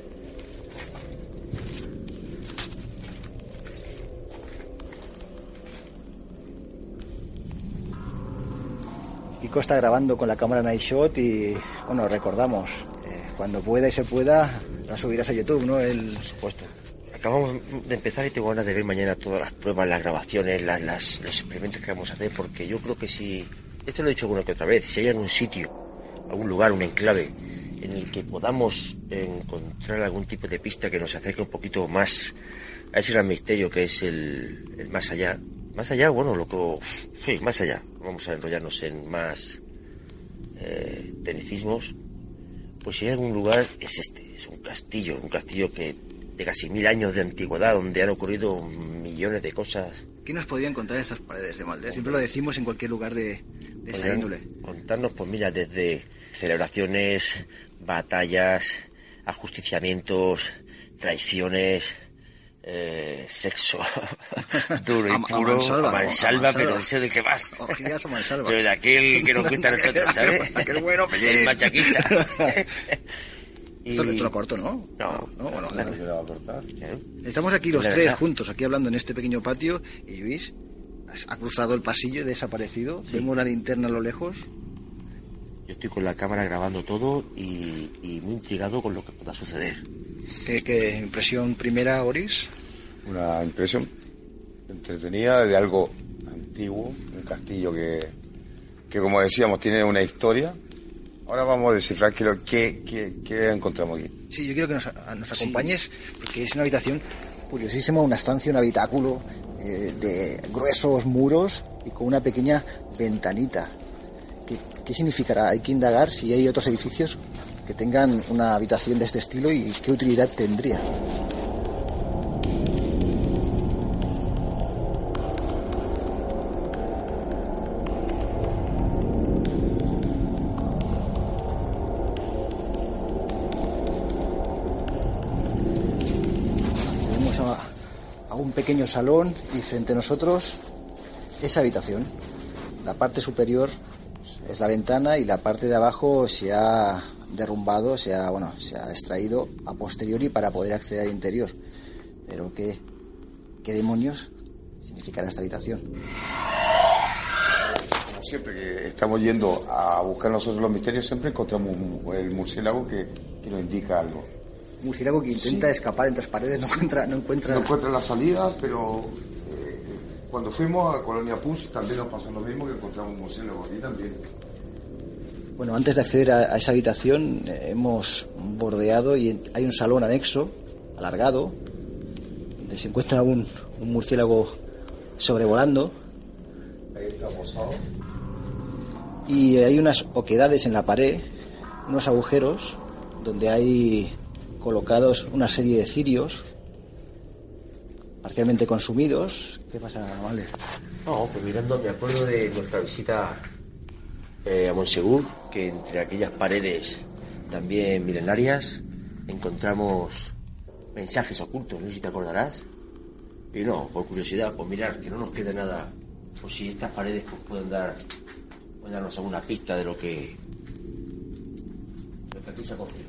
G: Kiko está grabando con la cámara Night Shot y, bueno, recordamos, eh, cuando pueda y se pueda, la subirás a YouTube, ¿no? El...
F: Por supuesto. Acabamos de empezar y tengo ganas de ver mañana todas las pruebas, las grabaciones, las, las, los experimentos que vamos a hacer, porque yo creo que si, esto lo he dicho alguna que otra vez, si hay algún sitio, algún lugar, un enclave, en el que podamos encontrar algún tipo de pista que nos acerque un poquito más a ese gran misterio que es el, el más allá. Más allá, bueno, lo que... Sí, más allá. Vamos a enrollarnos en más eh, tecnicismos. Pues si hay algún lugar es este, es un castillo, un castillo que de casi mil años de antigüedad, donde han ocurrido millones de cosas.
G: ¿Qué nos podrían contar estas paredes de Maldea? Siempre lo decimos en cualquier lugar de, de esta índole.
F: Contarnos, pues mira, desde celebraciones, batallas, ajusticiamientos, traiciones, eh, sexo duro y
G: A- a
F: puro,
G: mansalva,
F: a
G: ¿no?
F: mansalva,
G: A mansalva.
F: pero eso de qué más.
G: Orgías o mansalva.
F: Pero de aquel que nos gusta a nosotros, ¿sabes?
G: Aquel bueno, Pellín.
F: El machaquista.
G: Esto, esto lo corto, ¿no?
F: No,
G: no, bueno,
L: Claro, yo la voy a cortar.
G: Estamos aquí los
F: La
G: tres
F: verdad.
G: juntos, aquí hablando en este pequeño patio, y Luis ha cruzado el pasillo y desaparecido.
F: Sí.
G: Vemos la linterna a lo lejos.
F: Yo estoy con la cámara grabando todo y, y muy intrigado con lo que pueda suceder.
G: ¿Qué, qué impresión primera, Oris?
L: Una impresión entretenida de algo antiguo, un castillo que, que como decíamos, tiene una historia. Ahora vamos a descifrar qué, lo- qué, qué, qué encontramos aquí.
G: Sí, yo quiero que nos, a- nos acompañes, porque es una habitación curiosísima, una estancia, un habitáculo eh, de gruesos muros y con una pequeña ventanita. ¿Qué, qué significará? Hay que indagar si hay otros edificios que tengan una habitación de este estilo y qué utilidad tendría. Tenemos a, a un pequeño salón y frente a nosotros esa habitación. La parte superior es la ventana y la parte de abajo se ha derrumbado, se ha, bueno, se ha extraído a posteriori para poder acceder al interior. Pero ¿qué, qué demonios significará esta habitación?
L: Como siempre que estamos yendo a buscar nosotros los misterios, siempre encontramos un- el murciélago que, que nos indica algo.
G: Un murciélago que intenta
L: Sí.
G: escapar entre las paredes, no encuentra, no encuentra...
L: No encuentra la salida, pero eh, cuando fuimos a Colonia Puig también nos pasó lo mismo, que encontramos un murciélago aquí también.
G: Bueno, antes de acceder a, a esa habitación eh, hemos bordeado y en- hay un salón anexo, alargado, donde se encuentra un, un murciélago sobrevolando
L: Ahí está posado.
G: y hay unas oquedades en la pared, unos agujeros donde hay colocados una serie de cirios parcialmente consumidos. ¿Qué pasa, Vale?
F: No, pues mirando, me acuerdo de nuestra visita eh, a Monsegur, que entre aquellas paredes también milenarias encontramos mensajes ocultos, no sé si te acordarás. Y no, por curiosidad, pues mirar, que no nos quede nada, por si estas paredes pues, pueden dar, pueden darnos alguna pista de lo que, lo que aquí se ha cogido.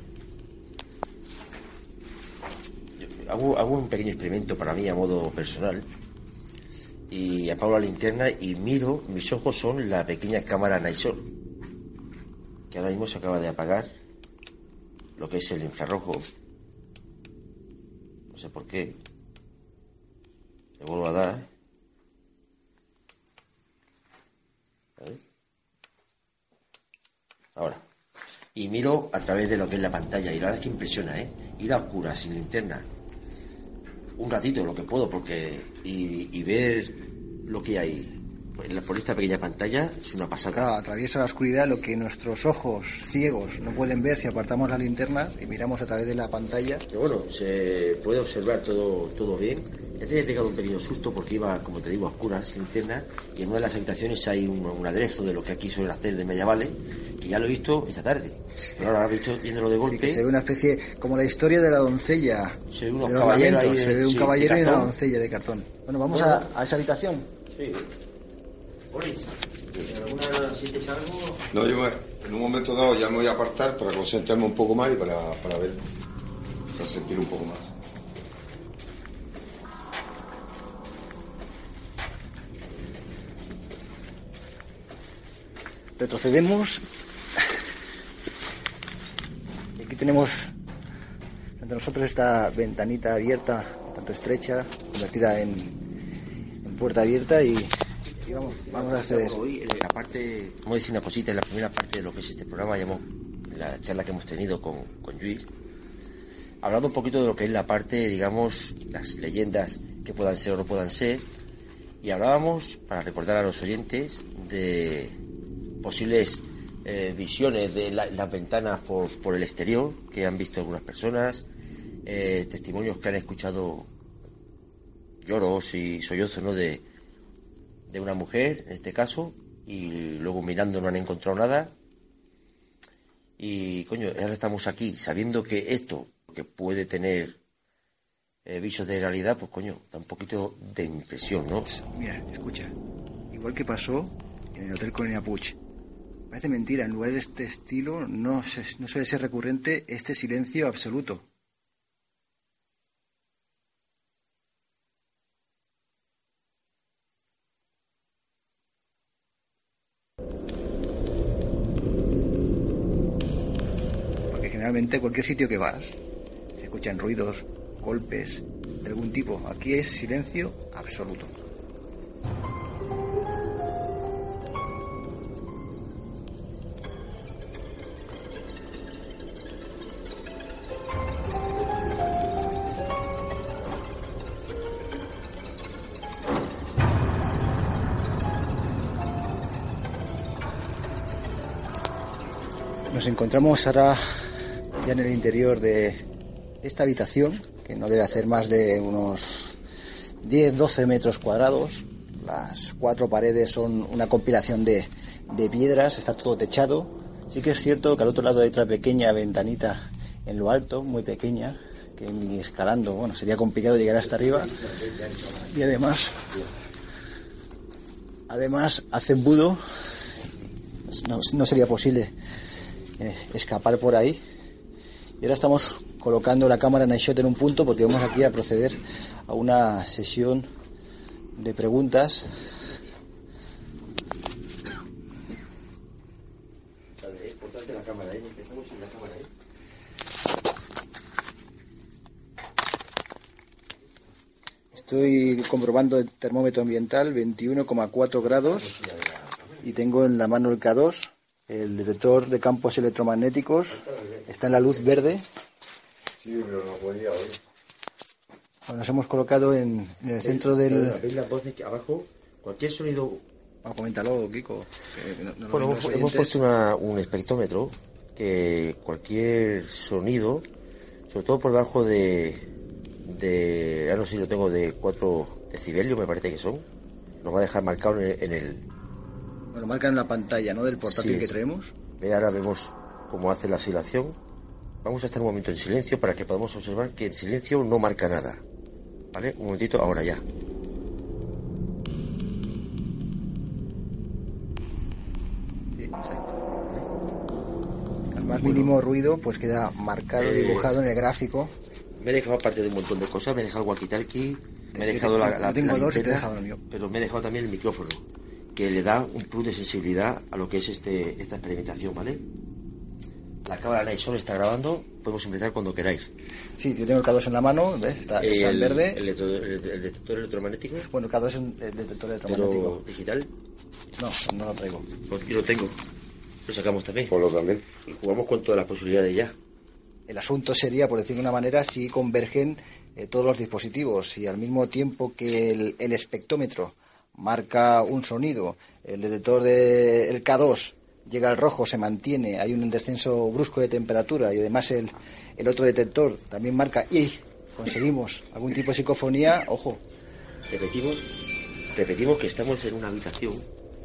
F: Yo hago, hago un pequeño experimento para mí a modo personal y apago la linterna y miro, mis ojos son la pequeña cámara Naisor, que ahora mismo se acaba de apagar, lo que es el infrarrojo, no sé por qué, le vuelvo a dar, a ver. Ahora, y miro a través de lo que es la pantalla, y la verdad es que impresiona, ¿eh? Ir a oscuras, sin linterna, un ratito, lo que puedo, porque y, y ver lo que hay por esta pequeña pantalla es una pasada.
G: Claro, atraviesa la oscuridad lo que nuestros ojos ciegos no pueden ver si apartamos la linterna y miramos a través de la pantalla.
F: Pero bueno, se puede observar todo, todo bien. Ya te he pegado un pequeño susto porque iba, como te digo, a oscuras, sin linterna, y en una de las habitaciones hay un, un aderezo de lo que aquí suelen hacer de medievales, que ya lo he visto esta tarde. Pero ahora lo he visto viéndolo de golpe.
G: Sí, se ve una especie, como la historia de la doncella.
F: Se ve unos
G: de
F: caballeros
G: ornamentos,
F: ahí de-
G: se ve un
F: sí,
G: caballero
F: de
G: y una
F: cartón.
G: doncella de cartón. Bueno, vamos
F: Bueno.
G: a, a esa habitación.
F: Sí. Boris, ¿alguna sientes algo?
L: No, yo me- en un momento dado ya me voy a apartar para concentrarme un poco más y para, para ver, para sentir un poco más.
G: Retrocedemos. Y aquí tenemos ante nosotros esta ventanita abierta, tanto estrecha, convertida en, en puerta abierta y, y vamos, vamos a acceder.
F: Hoy, en la parte, vamos a decir una cosita, en la primera parte de lo que es este programa, ya hemos, en la charla que hemos tenido con, con Luis, hablando un poquito de lo que es la parte, digamos, las leyendas que puedan ser o no puedan ser, y hablábamos, para recordar a los oyentes, de posibles eh, visiones de la, las ventanas por, por el exterior que han visto algunas personas, eh, testimonios que han escuchado lloros y sollozos, ¿no? de, de una mujer, en este caso, y luego mirando no han encontrado nada. Y, coño, ahora estamos aquí, sabiendo que esto, que puede tener eh, visos de realidad, pues, coño, da un poquito de impresión, ¿no?
G: Mira, escucha, igual que pasó en el Hotel Colina Puig. Parece mentira, en lugares de este estilo no, se, no suele ser recurrente este silencio absoluto. Generalmente cualquier sitio que vas se escuchan ruidos, golpes de algún tipo. Aquí es silencio absoluto. Nos encontramos ahora ya en el interior de esta habitación, que no debe hacer más de unos diez a doce metros cuadrados. Las cuatro paredes son una compilación de, de piedras, está todo techado. Sí que es cierto que al otro lado hay otra pequeña ventanita en lo alto, muy pequeña, que ni escalando, bueno, sería complicado llegar hasta arriba. Y además, además hace embudo, no, no sería posible eh, escapar por ahí. Y ahora estamos colocando la cámara Night Shot en un punto porque vamos aquí a proceder a una sesión de preguntas.
F: Es importante la cámara, ¿eh? Empezamos en la cámara, ¿eh?
G: Estoy comprobando el termómetro ambiental, veintiuno coma cuatro grados, y tengo en la mano el K dos, el detector de campos electromagnéticos, está en la luz verde.
L: Sí, pero no podía oír.
G: Bueno, nos hemos colocado en, en el centro del...
F: ¿Veis las voces que abajo? Cualquier sonido...
G: Oh, coméntalo, Kiko. Que no, no
F: bueno, hemos, hemos puesto una, un espectrómetro que cualquier sonido, sobre todo por debajo de... de ahora no sé si lo tengo de cuatro decibelios, me parece que son, nos va a dejar marcado en el... En el...
G: Bueno, marcan en la pantalla, ¿no?, del portátil sí, que traemos.
F: Ve, ahora vemos cómo hace la oscilación. Vamos a estar un momento en silencio para que podamos observar que en silencio no marca nada. ¿Vale? Un momentito, ahora ya.
G: Sí, exacto. Al más mínimo ruido, pues queda marcado, eh, dibujado en el gráfico.
F: Me he dejado, aparte de un montón de cosas, me he dejado el walkie-talkie, me he dejado la, la,
G: tengo
F: la
G: dos
F: linterna,
G: y te he dejado el mío.
F: Pero me he dejado también el micrófono, que le da un plus de sensibilidad a lo que es este esta experimentación, ¿vale? La cámara Night Shot está grabando, podemos empezar cuando queráis.
G: Sí, yo tengo el K dos en la mano, ¿ves? Está,
F: el,
G: está en verde.
F: El, el, el, el detector electromagnético.
G: Bueno, el K dos es un detector electromagnético.
F: ¿Pero digital?
G: No, no lo traigo.
F: Pues yo lo tengo. Lo sacamos también.
L: Pues lo también.
F: Y jugamos con todas las posibilidades ya.
G: El asunto sería, por decir de una manera, si convergen eh, todos los dispositivos. Y al mismo tiempo que el, el espectrómetro marca un sonido, el detector del K dos llega al rojo, se mantiene, hay un descenso brusco de temperatura, y además el, el otro detector también marca y conseguimos algún tipo de psicofonía, ojo.
F: Repetimos, repetimos que estamos en una habitación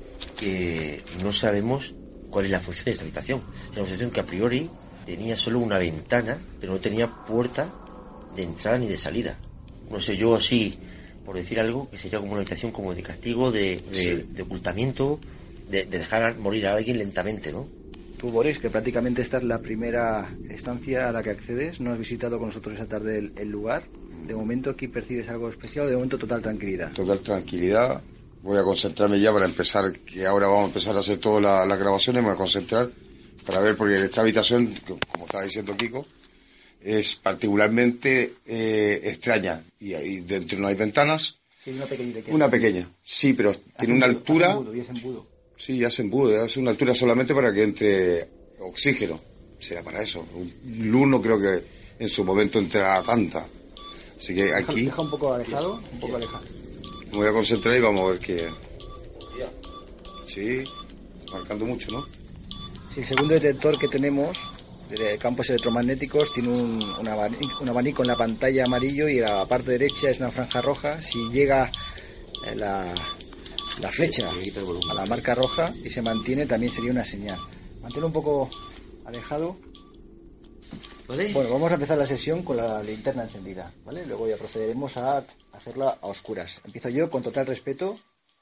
F: que no sabemos cuál es la función de esta habitación. Es una habitación que a priori tenía solo una ventana, pero no tenía puerta de entrada ni de salida. No sé, yo así, por decir algo, que sería como una habitación como de castigo, de, de, sí. de ocultamiento, de, de dejar morir a alguien lentamente, ¿no?
G: Tú, Boris, que prácticamente esta es la primera estancia a la que accedes, no has visitado con nosotros esa tarde el, el lugar. De momento aquí percibes algo especial, de momento total tranquilidad.
L: Total tranquilidad. Voy a concentrarme ya para empezar, que ahora vamos a empezar a hacer todas las la grabaciones, me voy a concentrar para ver, porque esta habitación, como estaba diciendo Kiko, es particularmente eh, extraña, y ahí dentro no hay ventanas.
G: Sí, una pequeñita.
L: Una pequeña, sí, pero hace tiene una embudo, altura...
G: Hace embudo, y es embudo.
L: Sí, hace embudo, hace una altura solamente para que entre oxígeno. Será para eso. Luz no creo que en su momento entrara tanta. Así que aquí...
G: Deja, deja un poco alejado, un poco alejado.
L: Me voy a concentrar y vamos a ver qué... Sí, marcando mucho, ¿no?
G: Si el segundo detector que tenemos de campos electromagnéticos tiene un, un, abanico, un abanico en la pantalla amarillo y la parte derecha es una franja roja. Si llega la, la flecha a la marca roja y se mantiene, también sería una señal. Manténlo un poco alejado. ¿Vale? Bueno, vamos a empezar la sesión con la linterna encendida, ¿vale? Luego ya procederemos a hacerla a oscuras. Empiezo yo con total respeto.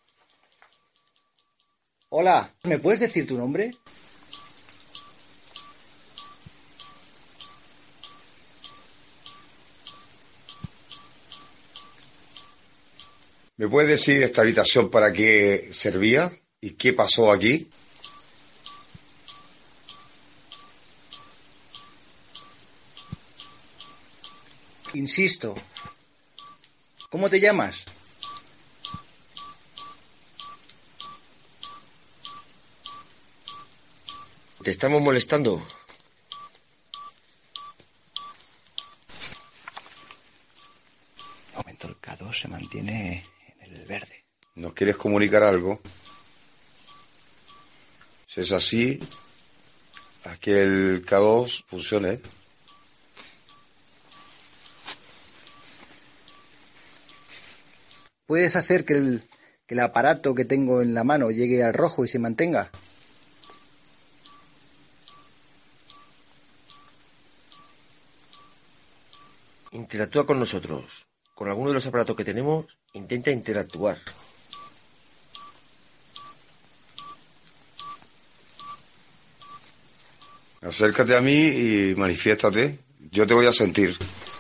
G: Hola, ¿me puedes decir tu nombre?
L: ¿Me puedes decir esta habitación para qué servía y qué pasó aquí?
G: Insisto. ¿Cómo te llamas?
F: Te estamos molestando.
G: De momento el K dos se mantiene en el verde.
L: ¿Nos quieres comunicar algo? Si es así, haz que el K dos funcione.
G: ¿Puedes hacer que el, que el aparato que tengo en la mano llegue al rojo y se mantenga?
F: Interactúa con nosotros. Con alguno de los aparatos que tenemos, intenta interactuar.
L: Acércate a mí y manifiéstate. Yo te voy a sentir.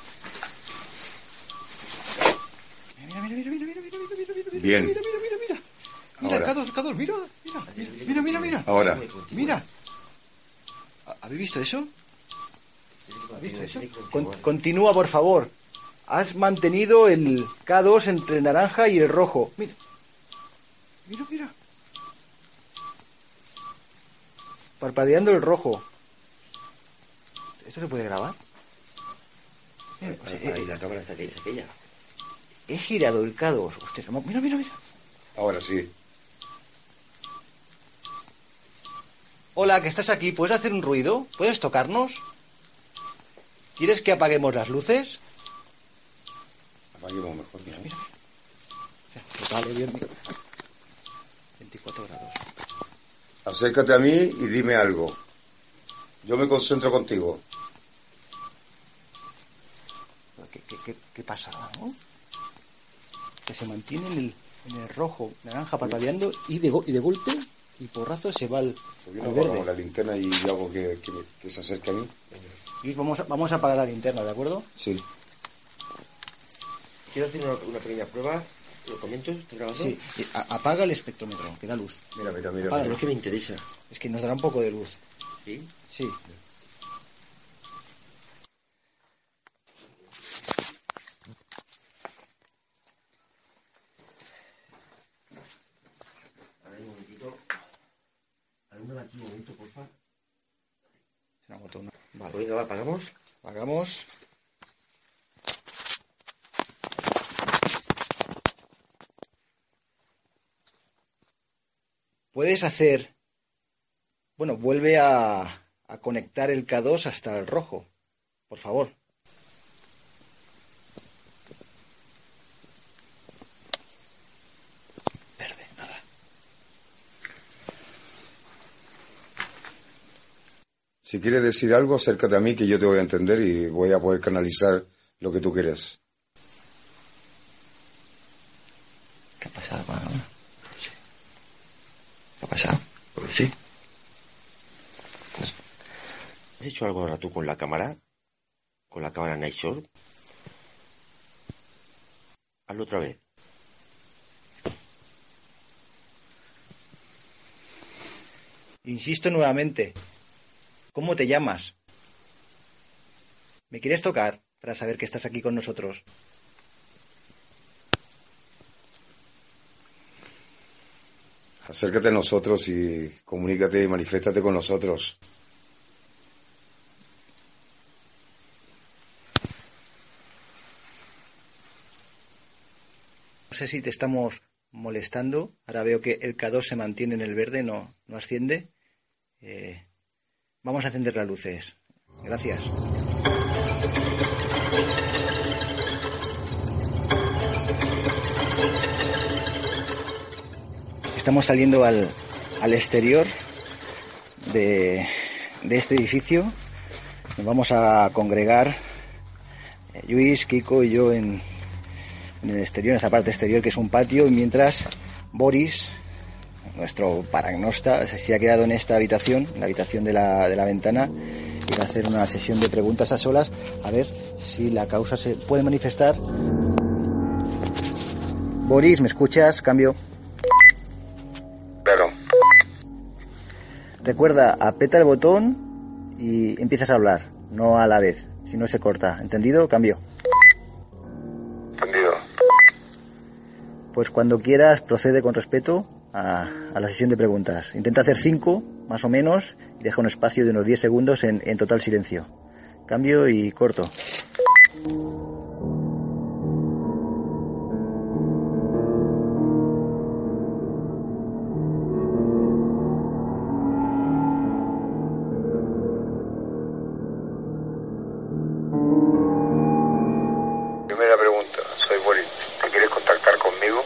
G: Mira, mira, mira, mira, mira, mira, mira, mira,
L: Bien.
G: Mira, mira, mira, mira. Mira,
L: Ahora.
G: K dos, K dos, mira, mira, mira, mira, mira.
L: Ahora.
G: Mira. ¿Habéis visto eso? ¿Has visto eso? Con- continúa, por favor. Has mantenido el K dos entre el naranja y el rojo. Mira. Mira, mira. Parpadeando el rojo. ¿Esto se puede grabar? Mira, o sea,
F: Ahí
G: eh,
F: la cámara está aquella, es aquella.
G: He girado el K dos. Hostia, mira, mira, mira.
L: Ahora sí.
G: Hola, que estás aquí. ¿Puedes hacer un ruido? ¿Puedes tocarnos? ¿Quieres que apaguemos las luces?
L: Apaguemos mejor.
G: Mira, mira. Vale, bien. veinticuatro grados.
L: Acércate a mí y dime algo. Yo me concentro contigo.
G: ¿Qué, qué, qué, qué pasa, no? Que se mantiene en el, en el rojo, naranja parpadeando y de, go- y de golpe y porrazo se va al,
L: ¿Por qué
G: al
L: no apagamos
G: verde.
L: la linterna y yo hago que, que, que se acerque a mí?
G: Y vamos a, vamos a apagar la linterna, ¿de acuerdo?
L: Sí.
F: Quiero hacer una, una pequeña prueba. ¿Lo comento? ¿Estás grabando?
G: Sí. Y a- apaga el espectrómetro, que da luz.
L: Mira, mira, mira.
F: Para,
L: mira.
F: no es que me interesa.
G: Es que nos dará un poco de luz.
F: ¿Sí?
G: Sí.
F: A ver, un momentito. Alúmbrame aquí un momento, porfa.
G: Se la botó una.
F: Vale. Venga, va, apagamos.
G: Apagamos. Puedes hacer... Bueno, vuelve a, a conectar el K dos hasta el rojo. Por favor. Verde, nada.
L: Si quieres decir algo, acércate a mí que yo te voy a entender y voy a poder canalizar lo que tú quieres.
G: ¿Qué ha pasado con la cámara?
F: No sé.
G: ¿Qué ha pasado?
F: Pues sí. ¿Has hecho algo ahora tú con la cámara? ¿Con la cámara Night Shot? Hazlo otra vez.
G: Insisto nuevamente. ¿Cómo te llamas? ¿Me quieres tocar para saber que estás aquí con nosotros?
L: Acércate a nosotros y comunícate y manifiéstate con nosotros.
G: No sé si te estamos molestando. Ahora veo que el K dos se mantiene en el verde, no, no asciende. Eh, Vamos a encender las luces. Gracias. Estamos saliendo al, al exterior de, de este edificio. Nos vamos a congregar Luis, Kiko y yo en, en el exterior, en esta parte exterior que es un patio, y mientras Boris, nuestro paragnosta, se ha quedado en esta habitación, en la habitación de la, de la ventana, y va a hacer una sesión de preguntas a solas, a ver si la causa se puede manifestar. Boris, ¿me escuchas? Cambio.
C: Claro.
G: Recuerda, aprieta el botón y empiezas a hablar, no a la vez, si no se corta. ¿Entendido? Cambio.
C: Entendido.
G: Pues cuando quieras, procede con respeto a, a la sesión de preguntas. Intenta hacer cinco, más o menos, y deja un espacio de unos diez segundos en, en total silencio. Cambio y corto.
C: Primera pregunta, soy Boris. ¿Te quieres contactar conmigo?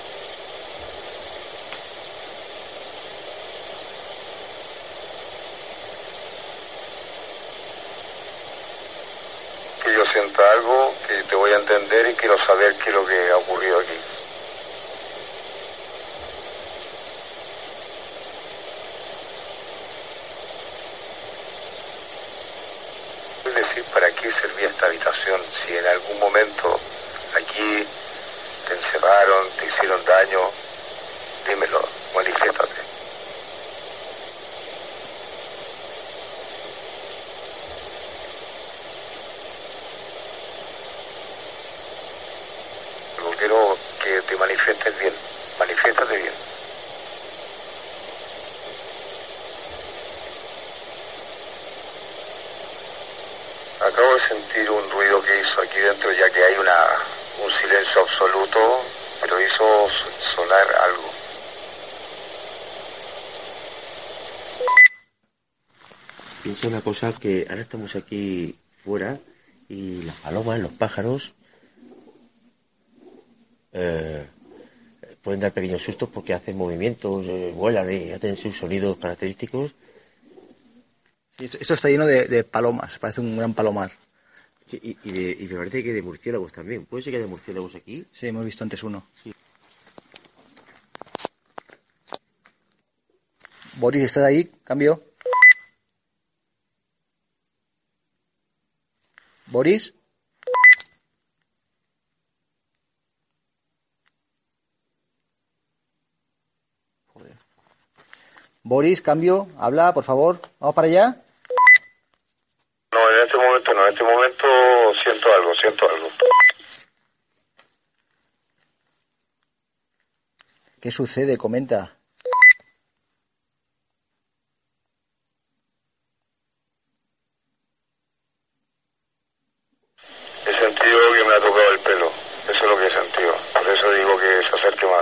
C: Que yo sienta algo, que te voy a entender y quiero saber qué es lo que ha ocurrido aquí. Es decir, ¿para qué servía esta habitación? Si en algún momento aquí te encerraron, te hicieron daño, dímelo, manifiéstate. Yo quiero que te manifiestes bien, manifiéstate bien. Acabo de sentir un ruido que hizo aquí dentro, ya que hay una un silencio absoluto, pero hizo sonar algo.
F: Piensa una cosa, que ahora estamos aquí fuera y las palomas, los pájaros, eh, pueden dar pequeños sustos porque hacen movimientos, eh, vuelan y hacen sus sonidos característicos.
G: Esto, esto está lleno de, de palomas, parece un gran palomar.
F: Sí, y, y, de, y me parece que de murciélagos también. ¿Puede ser que haya murciélagos aquí?
G: Sí, hemos visto antes uno.
F: Sí.
G: Boris, ¿estás ahí? Cambio. Boris. Joder. Boris, cambio. Habla, por favor. Vamos para allá.
C: No, en este momento no, en este momento siento algo, siento algo.
G: ¿Qué sucede? Comenta.
C: He sentido que me ha tocado el pelo, eso es lo que he sentido, por eso digo que se acerque más.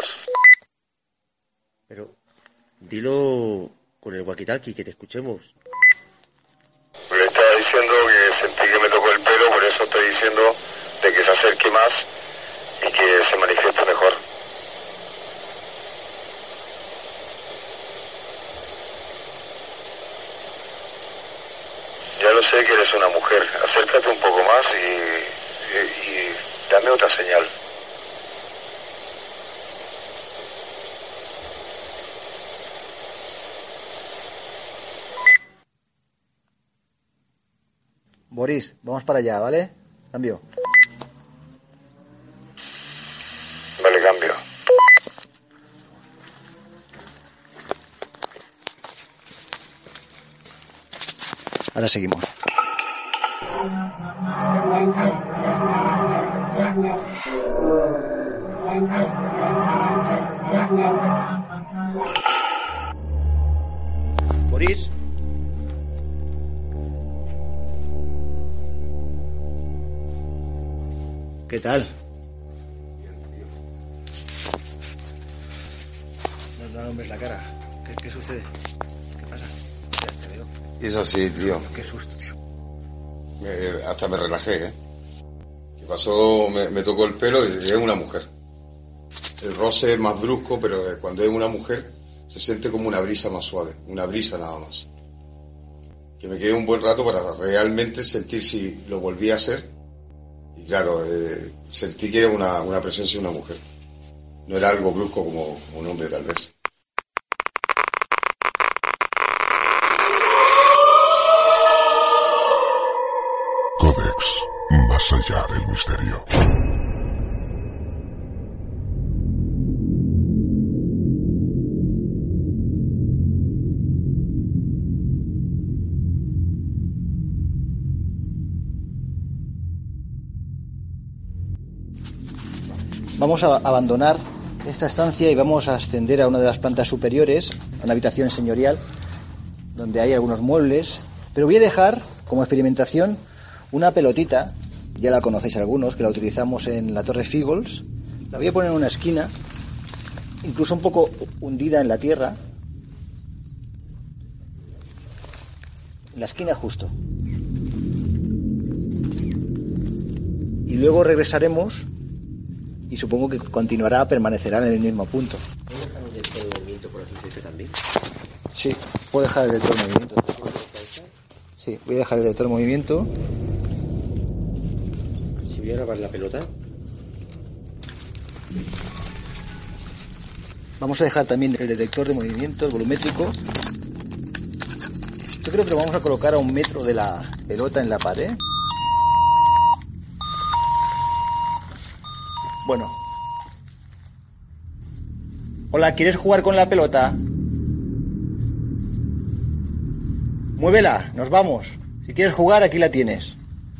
F: Pero dilo con el walkie-talkie, que te escuchemos.
C: Le estaba diciendo que sentí que me tocó el pelo, por eso estoy diciendo de que se acerque más y que se manifieste mejor. Ya lo sé que eres una mujer, acércate un poco más y, y, y dame otra señal.
G: Boris, vamos para allá, ¿vale? Cambio.
C: Vale, cambio.
G: Ahora seguimos. Boris. ¿Qué tal? No, no, no ves la cara. ¿Qué, qué sucede? ¿Qué pasa? Ya te veo.
L: Y es así, tío.
G: Qué susto, tío.
L: Me, hasta me relajé, ¿eh? ¿Qué pasó? Me, me tocó el pelo y es una mujer. El roce es más brusco, pero cuando es una mujer se siente como una brisa más suave, una brisa nada más. Que me quedé un buen rato para realmente sentir si lo volví a hacer. Y claro, eh, sentí que era una, una presencia de una mujer. No era algo brusco como, como un hombre, tal vez.
E: Codex, más allá del misterio.
G: Vamos a abandonar esta estancia y vamos a ascender a una de las plantas superiores, a una habitación señorial, donde hay algunos muebles. Pero voy a dejar, como experimentación, una pelotita, ya la conocéis algunos, que la utilizamos en la Torre Fígols. La voy a poner en una esquina, incluso un poco hundida en la tierra. En la esquina justo. Y luego regresaremos y supongo que continuará, permanecerá en el mismo punto.
F: ¿Puedo dejar el detector de movimiento por aquí cerca también?
G: Sí, puedo dejar el detector de movimiento. Sí, voy a dejar el detector de movimiento.
F: Si voy a grabar la pelota.
G: Vamos a dejar también el detector de movimiento, el volumétrico. Yo creo que lo vamos a colocar a un metro de la pelota en la pared. Bueno. Hola, ¿quieres jugar con la pelota? Muévela, nos vamos. Si quieres jugar, aquí la tienes.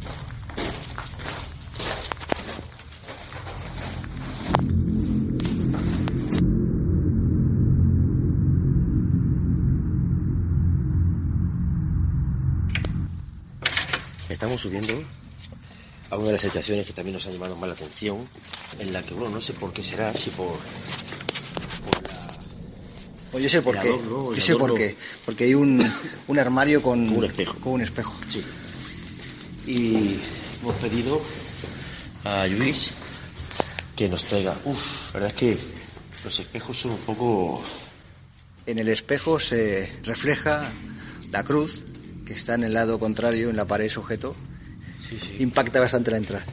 F: Estamos subiendo a una de las habitaciones que también nos ha llamado más la atención, en la que, bueno, no sé por qué será, si por... por la...
G: Pues yo sé por
F: el
G: qué.
F: adorno, el
G: Yo sé por
F: adorno.
G: qué. Porque hay un, un armario con,
F: Con un espejo.
G: Con un espejo.
F: Sí. Y hemos pedido a Luis que nos traiga... Uf, la verdad es que los espejos son un poco...
G: En el espejo se refleja la cruz que está en el lado contrario, en la pared sujeto.
F: Sí, sí.
G: Impacta bastante la entrada.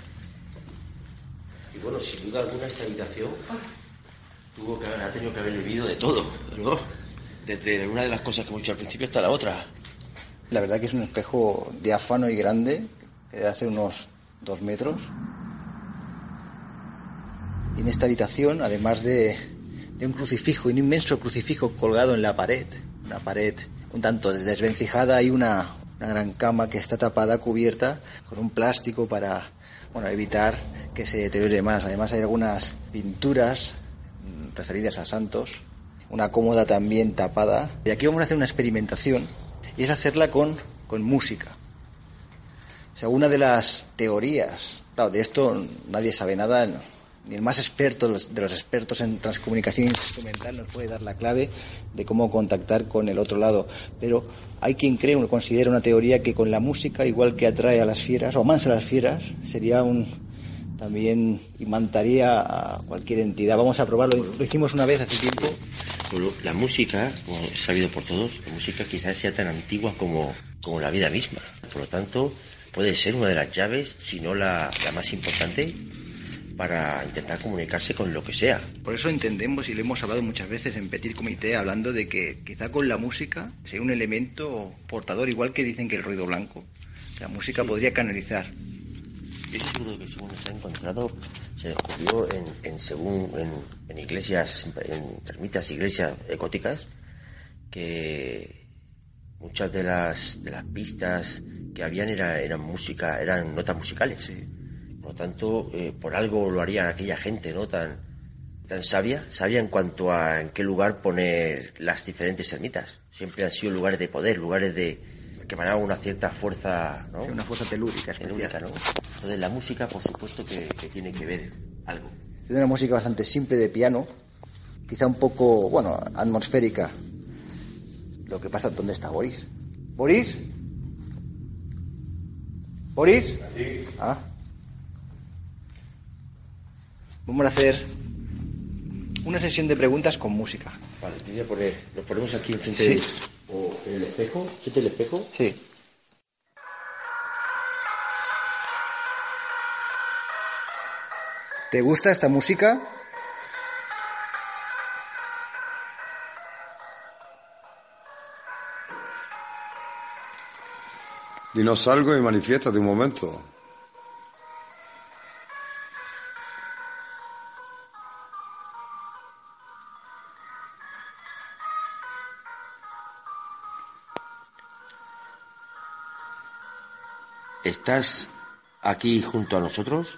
F: Y bueno, sin duda alguna esta habitación tuvo que haber, ha tenido que haber vivido de todo, ¿no? Desde una de las cosas que hemos dicho al principio hasta la otra.
G: La verdad que es un espejo diáfano y grande, que debe hacer unos dos metros. Y en esta habitación, además de, de un crucifijo, un inmenso crucifijo colgado en la pared, una pared un tanto desvencijada, hay una, una gran cama que está tapada, cubierta con un plástico para, bueno, evitar que se deteriore más. Además hay algunas pinturas referidas a santos, una cómoda también tapada. Y aquí vamos a hacer una experimentación, y es hacerla con, con música. O sea, una de las teorías, claro, de esto nadie sabe nada, ni el más experto de los expertos en transcomunicación instrumental nos puede dar la clave de cómo contactar con el otro lado, pero hay quien cree o considera una teoría que con la música, igual que atrae a las fieras o amansa a las fieras, sería un también imantaría a cualquier entidad. Vamos a probarlo, lo hicimos una vez hace tiempo.
F: Bueno, la música, como es sabido por todos, la música quizás sea tan antigua como, como la vida misma, por lo tanto puede ser una de las llaves, si no la, la más importante, para intentar comunicarse con lo que sea.
G: Por eso entendemos, y lo hemos hablado muchas veces en Petit Comité, hablando de que quizá con la música sea un elemento portador, igual que dicen que el ruido blanco. La música sí podría canalizar.
F: Eso es algo que, según se ha encontrado, se descubrió en, en según en, en iglesias, en ermitas, iglesias góticas, que muchas de las de las pistas que habían era, eran música, eran notas musicales.
G: Sí.
F: Por lo tanto, eh, por algo lo haría aquella gente, ¿no? Tan, tan sabia, sabia en cuanto a en qué lugar poner las diferentes ermitas. Siempre han sido lugares de poder, lugares de que emanaban una cierta fuerza, ¿no?
G: Sí, una fuerza telúrica especial.
F: Telúrica, ¿no? Entonces la música, por supuesto, que, que tiene que ver algo.
G: Es una música bastante simple de piano, quizá un poco, bueno, atmosférica. Lo que pasa, ¿dónde está Boris? ¿Boris? ¿Boris?
L: Sí.
G: Ah. Vamos a hacer una sesión de preguntas con música.
F: Vale, te voy a poner, nos ponemos aquí enfrente
G: Sí.
F: del o en el espejo. ¿Siente el espejo?
G: Sí. ¿Te gusta esta música?
L: Dinos algo y manifiéstate un momento.
F: ¿Estás aquí junto a nosotros?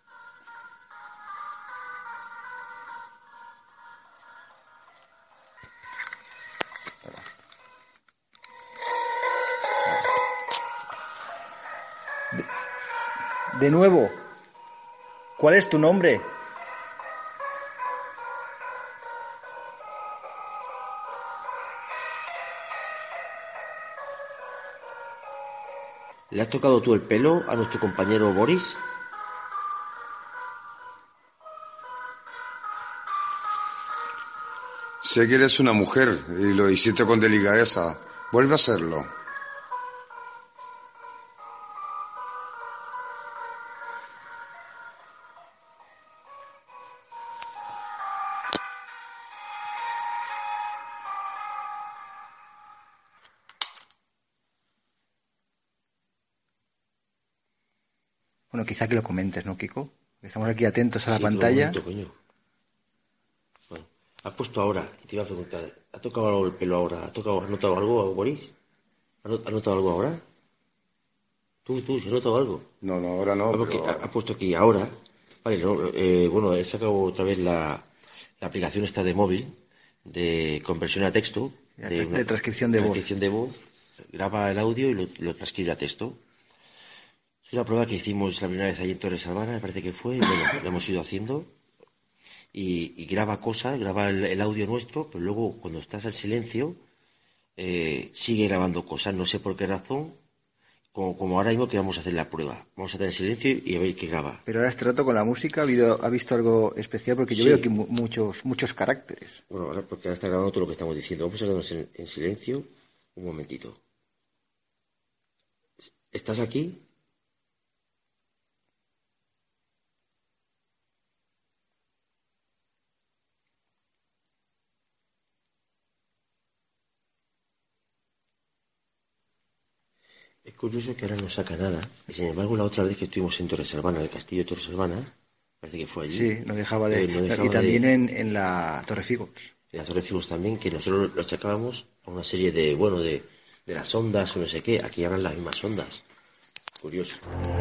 G: De nuevo, ¿cuál es tu nombre?
F: ¿Le has tocado tú el pelo a nuestro compañero Boris?
L: Sé que eres una mujer y lo hiciste con delicadeza. Vuelve a hacerlo.
G: Bueno, quizá que lo comentes, ¿no, Kiko? Estamos aquí atentos a la
F: Sí,
G: pantalla.
F: todo momento, coño. Bueno, has puesto ahora, y te iba a preguntar, ¿ha tocado algo el pelo ahora? ¿Ha tocado, has notado algo, Boris? ¿Has not- has notado algo ahora? Tú, tú, ¿has notado algo?
L: No, no, ahora no.
F: Ah, porque
L: pero-
F: ha, ha puesto aquí ahora. Vale, no, eh, bueno, he sacado otra vez la, la aplicación esta de móvil, de conversión a texto.
G: De tra- de transcripción de voz.
F: transcripción de voz. Graba el audio y lo, lo transcribe a texto. Es una prueba que hicimos la primera vez allí en Torres Albana, me parece que fue, y bueno, lo hemos ido haciendo. Y, y graba cosas, graba el, el audio nuestro, pero luego cuando estás en silencio, eh, sigue grabando cosas, no sé por qué razón, como, como ahora mismo que vamos a hacer la prueba. Vamos a tener silencio y a ver qué graba.
G: Pero ahora este rato con la música, ¿ha, habido, ¿ha visto algo especial? Porque yo
F: Sí.
G: veo aquí mu- muchos, muchos caracteres.
F: Bueno, ahora porque ahora está grabando todo lo que estamos diciendo. Vamos a quedarnos en, en silencio un momentito. ¿Estás aquí? Es curioso que ahora no saca nada. Y sin embargo, la otra vez que estuvimos en Torres Albana, en el castillo de Torres Albana, parece que fue allí.
G: Sí, no dejaba de...
F: Eh, no dejaba
G: y también
F: de-
G: en, en la Torre Figos.
F: En la Torre Figos también, que nosotros lo achacábamos a una serie de, bueno, de, de las ondas o no sé qué. Aquí eran las mismas ondas. Curioso.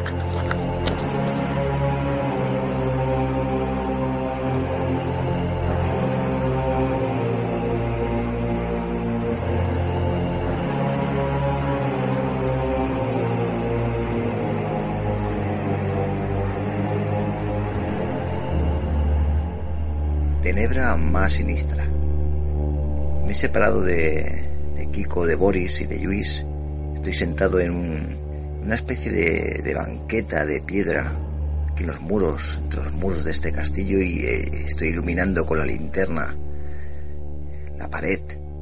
A: Tenebra más sinistra. Me he separado de, de Kiko, de Boris y de Luis. Estoy sentado en un, una especie de, de banqueta de piedra aquí en los muros, entre los muros de este castillo, y eh, estoy iluminando con la linterna la pared.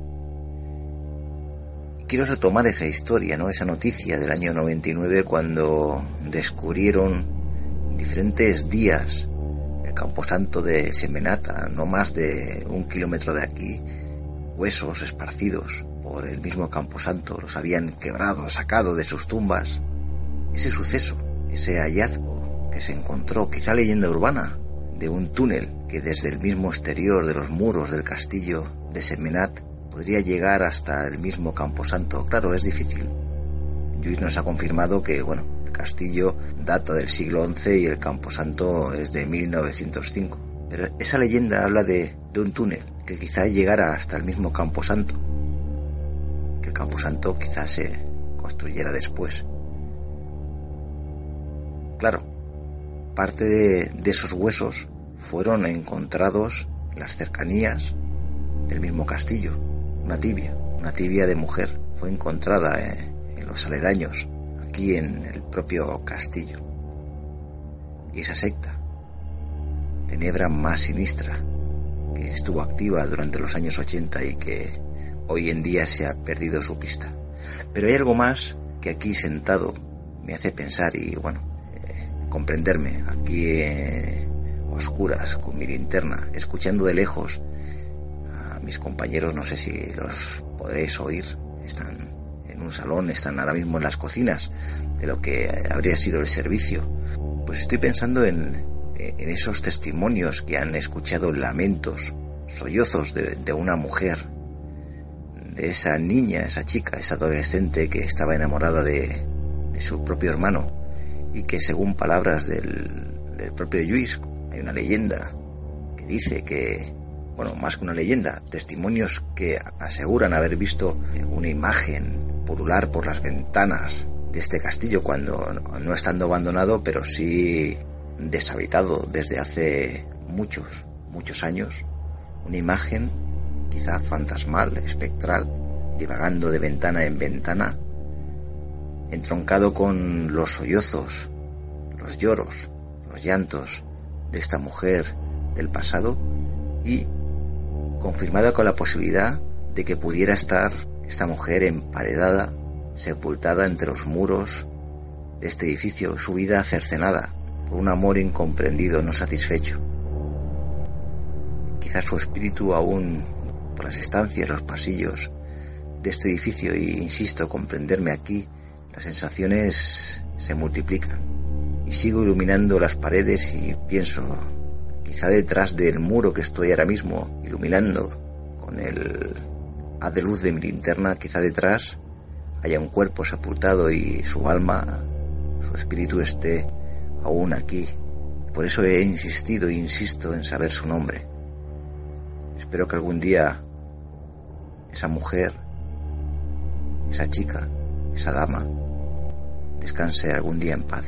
A: Quiero retomar esa historia, ¿no? Esa noticia del año noventa y nueve, cuando descubrieron diferentes días el camposanto de Semenata, no más de un kilómetro de aquí, huesos esparcidos por el mismo camposanto, los habían quebrado, sacado de sus tumbas. Ese suceso, ese hallazgo que se encontró, quizá leyenda urbana, de un túnel que desde el mismo exterior de los muros del castillo de Semenat podría llegar hasta el mismo camposanto. Claro, es difícil. Lluís nos ha confirmado que, bueno, el castillo data del siglo once y el camposanto es de mil novecientos cinco. Pero esa leyenda habla de, de un túnel que quizá llegara hasta el mismo camposanto, que el camposanto quizá se construyera después. Claro, parte de, de esos huesos fueron encontrados en las cercanías del mismo castillo. una tibia, una tibia de mujer. Fue encontrada eh, en los aledaños, aquí en el propio castillo. Y esa secta, tenebra más sinistra, que estuvo activa durante los años ochenta y que hoy en día se ha perdido su pista. Pero hay algo más que aquí sentado me hace pensar y, bueno, eh, comprenderme. Aquí eh, oscuras, con mi linterna, escuchando de lejos a mis compañeros, no sé si los podréis oír, están en un salón, están ahora mismo en las cocinas de lo que habría sido el servicio. Pues estoy pensando en, en esos testimonios que han escuchado lamentos, sollozos de, de una mujer, de esa niña, esa chica, esa adolescente que estaba enamorada de, de su propio hermano y que, según palabras del, del propio Lluís, hay una leyenda que dice que, bueno, más que una leyenda, testimonios que aseguran haber visto una imagen pulular por las ventanas de este castillo cuando no estando abandonado, pero sí deshabitado desde hace muchos, muchos años. Una imagen quizá fantasmal, espectral, divagando de ventana en ventana, entroncado con los sollozos, los lloros, los llantos de esta mujer del pasado y confirmada con la posibilidad de que pudiera estar esta mujer emparedada, sepultada entre los muros de este edificio, su vida cercenada por un amor incomprendido, no satisfecho. Quizás su espíritu aún por las estancias, los pasillos de este edificio, y insisto, comprenderme aquí, las sensaciones se multiplican. Y sigo iluminando las paredes y pienso, quizá detrás del muro que estoy ahora mismo iluminando con el haz de luz de mi linterna, quizá detrás haya un cuerpo sepultado y su alma, su espíritu esté aún aquí. Por eso he insistido e insisto en saber su nombre. Espero que algún día esa mujer, esa chica, esa dama, descanse algún día en paz.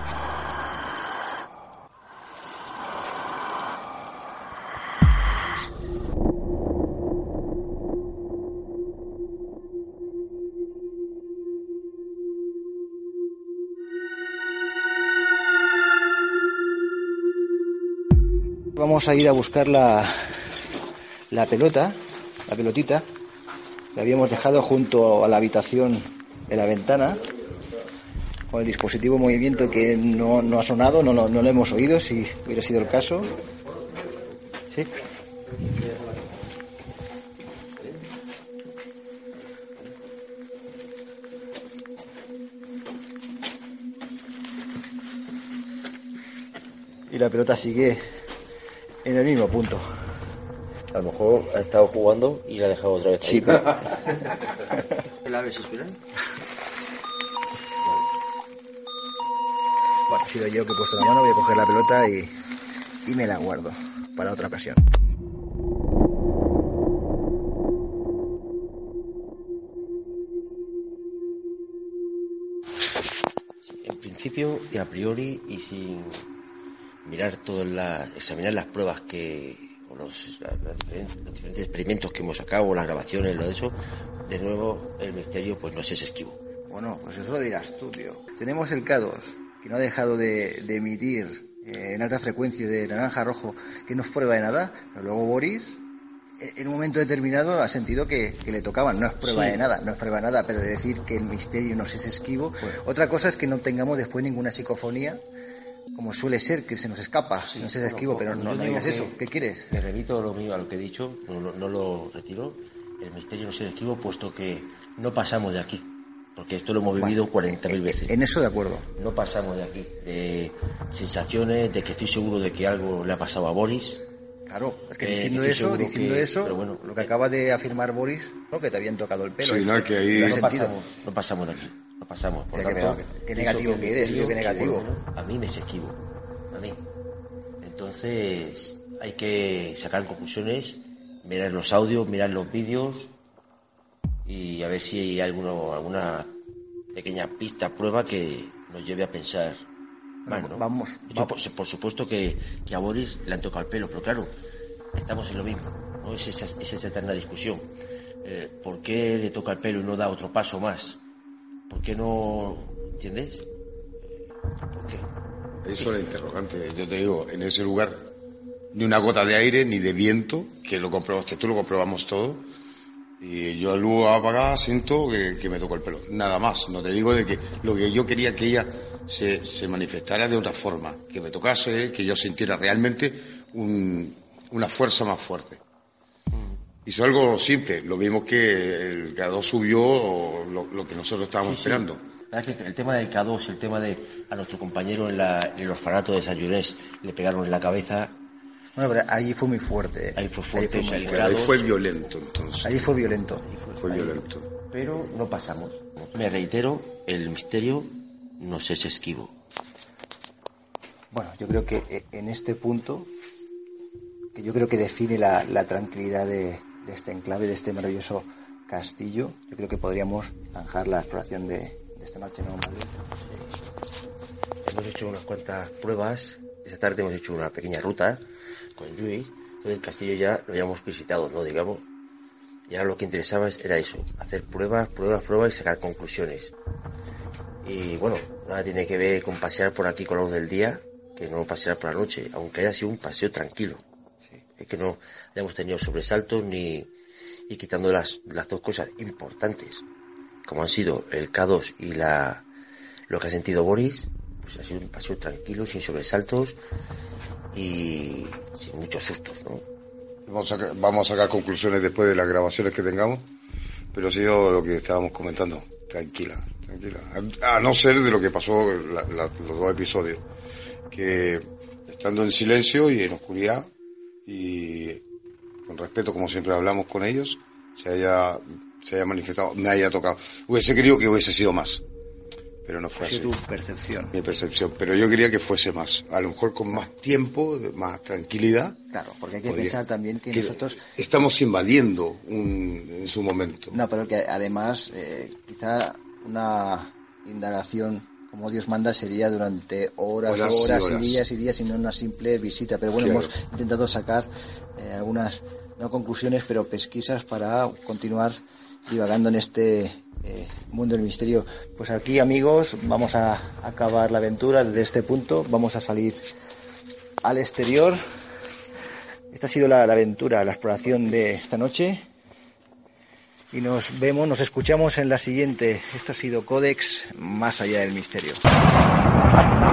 G: Vamos a ir a buscar la, la pelota, la pelotita. La habíamos dejado junto a la habitación de la ventana, con el dispositivo en movimiento que no, no ha sonado, no, no, no lo hemos oído, si hubiera sido el caso. ¿Sí? Y la pelota sigue en el mismo punto.
F: A lo mejor ha estado jugando y la ha dejado otra vez.
G: Sí, pero...
F: ¿La ves si suena?
G: Bueno, he sido yo que he puesto la mano, voy a coger la pelota y, y me la guardo para otra ocasión.
F: Sí, en principio y a priori y sin mirar todas las, examinar las pruebas que o los, la, la diferentes, los diferentes experimentos que hemos sacado, las grabaciones, lo de eso, de nuevo el misterio pues no es ese esquivo.
G: Bueno, pues eso lo dirás tú, tío. Tenemos el K dos, que no ha dejado de, de emitir eh, en alta frecuencia de naranja rojo, que no es prueba de nada, pero luego Boris, eh, en un momento determinado, ha sentido que, que le tocaban. No es prueba sí. de nada, no es prueba de nada, pero de decir que el misterio no es ese esquivo. Pues, otra cosa es que no tengamos después ninguna psicofonía, como suele ser, que se nos escapa, sí, no sé si es esquivo, pero no, no digas eso. ¿Qué quieres?
F: Me remito a lo mío, a lo que he dicho, no, no, no lo retiro. El misterio no es el esquivo, puesto que no pasamos de aquí. Porque esto lo hemos vivido bueno, cuarenta mil veces.
G: En eso de acuerdo.
F: No pasamos de aquí. De sensaciones, de que estoy seguro de que algo le ha pasado a Boris.
G: Claro, es que diciendo eh, eso, diciendo que, eso, bueno, lo que acaba de afirmar Boris, ¿no? Que te habían tocado el pelo.
L: Sí,
G: este,
L: no, que ahí...
F: no, pasamos, no pasamos de aquí. No pasamos. Por
G: o sea,
F: tanto,
G: que, qué negativo que eres, tío, qué negativo.
F: Bueno, a mí me es esquivo. A mí. Entonces, hay que sacar conclusiones, mirar los audios, mirar los vídeos y a ver si hay alguno, alguna pequeña pista, prueba que nos lleve a pensar más, ¿no?
G: Vamos.
F: Yo, por, por supuesto que, que a Boris le han tocado el pelo, pero claro, estamos en lo mismo, ¿no? Es esa, es esa eterna discusión. Eh, ¿Por qué le toca el pelo y no da otro paso más? ¿Por qué no...? ¿Entiendes? ¿Por qué?
L: Eso es el interrogante. Yo te digo, en ese lugar ni una gota de aire ni de viento, que lo comprobaste tú, lo comprobamos todo. Y yo al luz apagada siento que, que me tocó el pelo. Nada más. No te digo de que lo que yo quería que ella se, se manifestara de otra forma. Que me tocase, que yo sintiera realmente un, una fuerza más fuerte. Hizo algo simple. Lo mismo que el K dos subió lo, lo que nosotros estábamos sí, esperando.
F: Sí. La verdad que el tema del K dos, el tema de a nuestro compañero en, la, en el orfanato de San Llorés le pegaron en la cabeza.
G: Bueno, pero ahí fue muy fuerte.
F: Ahí fue fuerte.
L: Ahí fue, muy fuerte. Ahí fue violento, entonces.
G: Ahí fue violento.
L: Ahí fue, fue violento.
F: Pero no pasamos. Me reitero, el misterio nos es esquivo.
G: Bueno, yo creo que en este punto, que yo creo que define la, la tranquilidad de, de este enclave, de este maravilloso castillo, yo creo que podríamos zanjar la exploración de, de esta noche, ¿no, Madrid?
F: Sí. Hemos hecho unas cuantas pruebas. Esta tarde hemos hecho una pequeña ruta con Luis. Entonces el castillo ya lo habíamos visitado, ¿no? Digamos. Y ahora lo que interesaba era eso, hacer pruebas, pruebas, pruebas y sacar conclusiones. Y bueno, nada tiene que ver con pasear por aquí con la luz del día, que no pasear por la noche, aunque haya sido un paseo tranquilo. Sí. Es que no hayamos tenido sobresaltos ni y quitando las, las dos cosas importantes, como han sido el K dos y la lo que ha sentido Boris, pues ha sido un paseo tranquilo, sin sobresaltos y sin muchos sustos, ¿no?
L: Vamos a, sacar, vamos a sacar conclusiones después de las grabaciones que tengamos, pero ha sido lo que estábamos comentando, tranquila, tranquila. A, a no ser de lo que pasó la, la, los dos episodios, que estando en silencio y en oscuridad y con respeto, como siempre hablamos con ellos, se haya, se haya manifestado, me haya tocado. Hubiese querido que hubiese sido más, pero no fue así.
G: tu percepción.
L: Mi percepción, pero yo quería que fuese más, a lo mejor con más tiempo, más tranquilidad.
G: Claro, porque hay que podría, pensar también que, que nosotros...
L: estamos invadiendo un, en su momento.
G: No, pero que además, eh, quizá una indagación como Dios manda sería durante horas, horas, horas y, horas. y días y días y no una simple visita. Pero bueno, claro. Hemos intentado sacar eh, algunas, no conclusiones, pero pesquisas para continuar divagando en este eh, mundo del misterio. Pues aquí, amigos, vamos a acabar la aventura desde este punto. Vamos a salir al exterior. Esta ha sido la, la aventura, la exploración de esta noche. Y nos vemos, nos escuchamos en la siguiente. Esto ha sido Codex, más allá del misterio.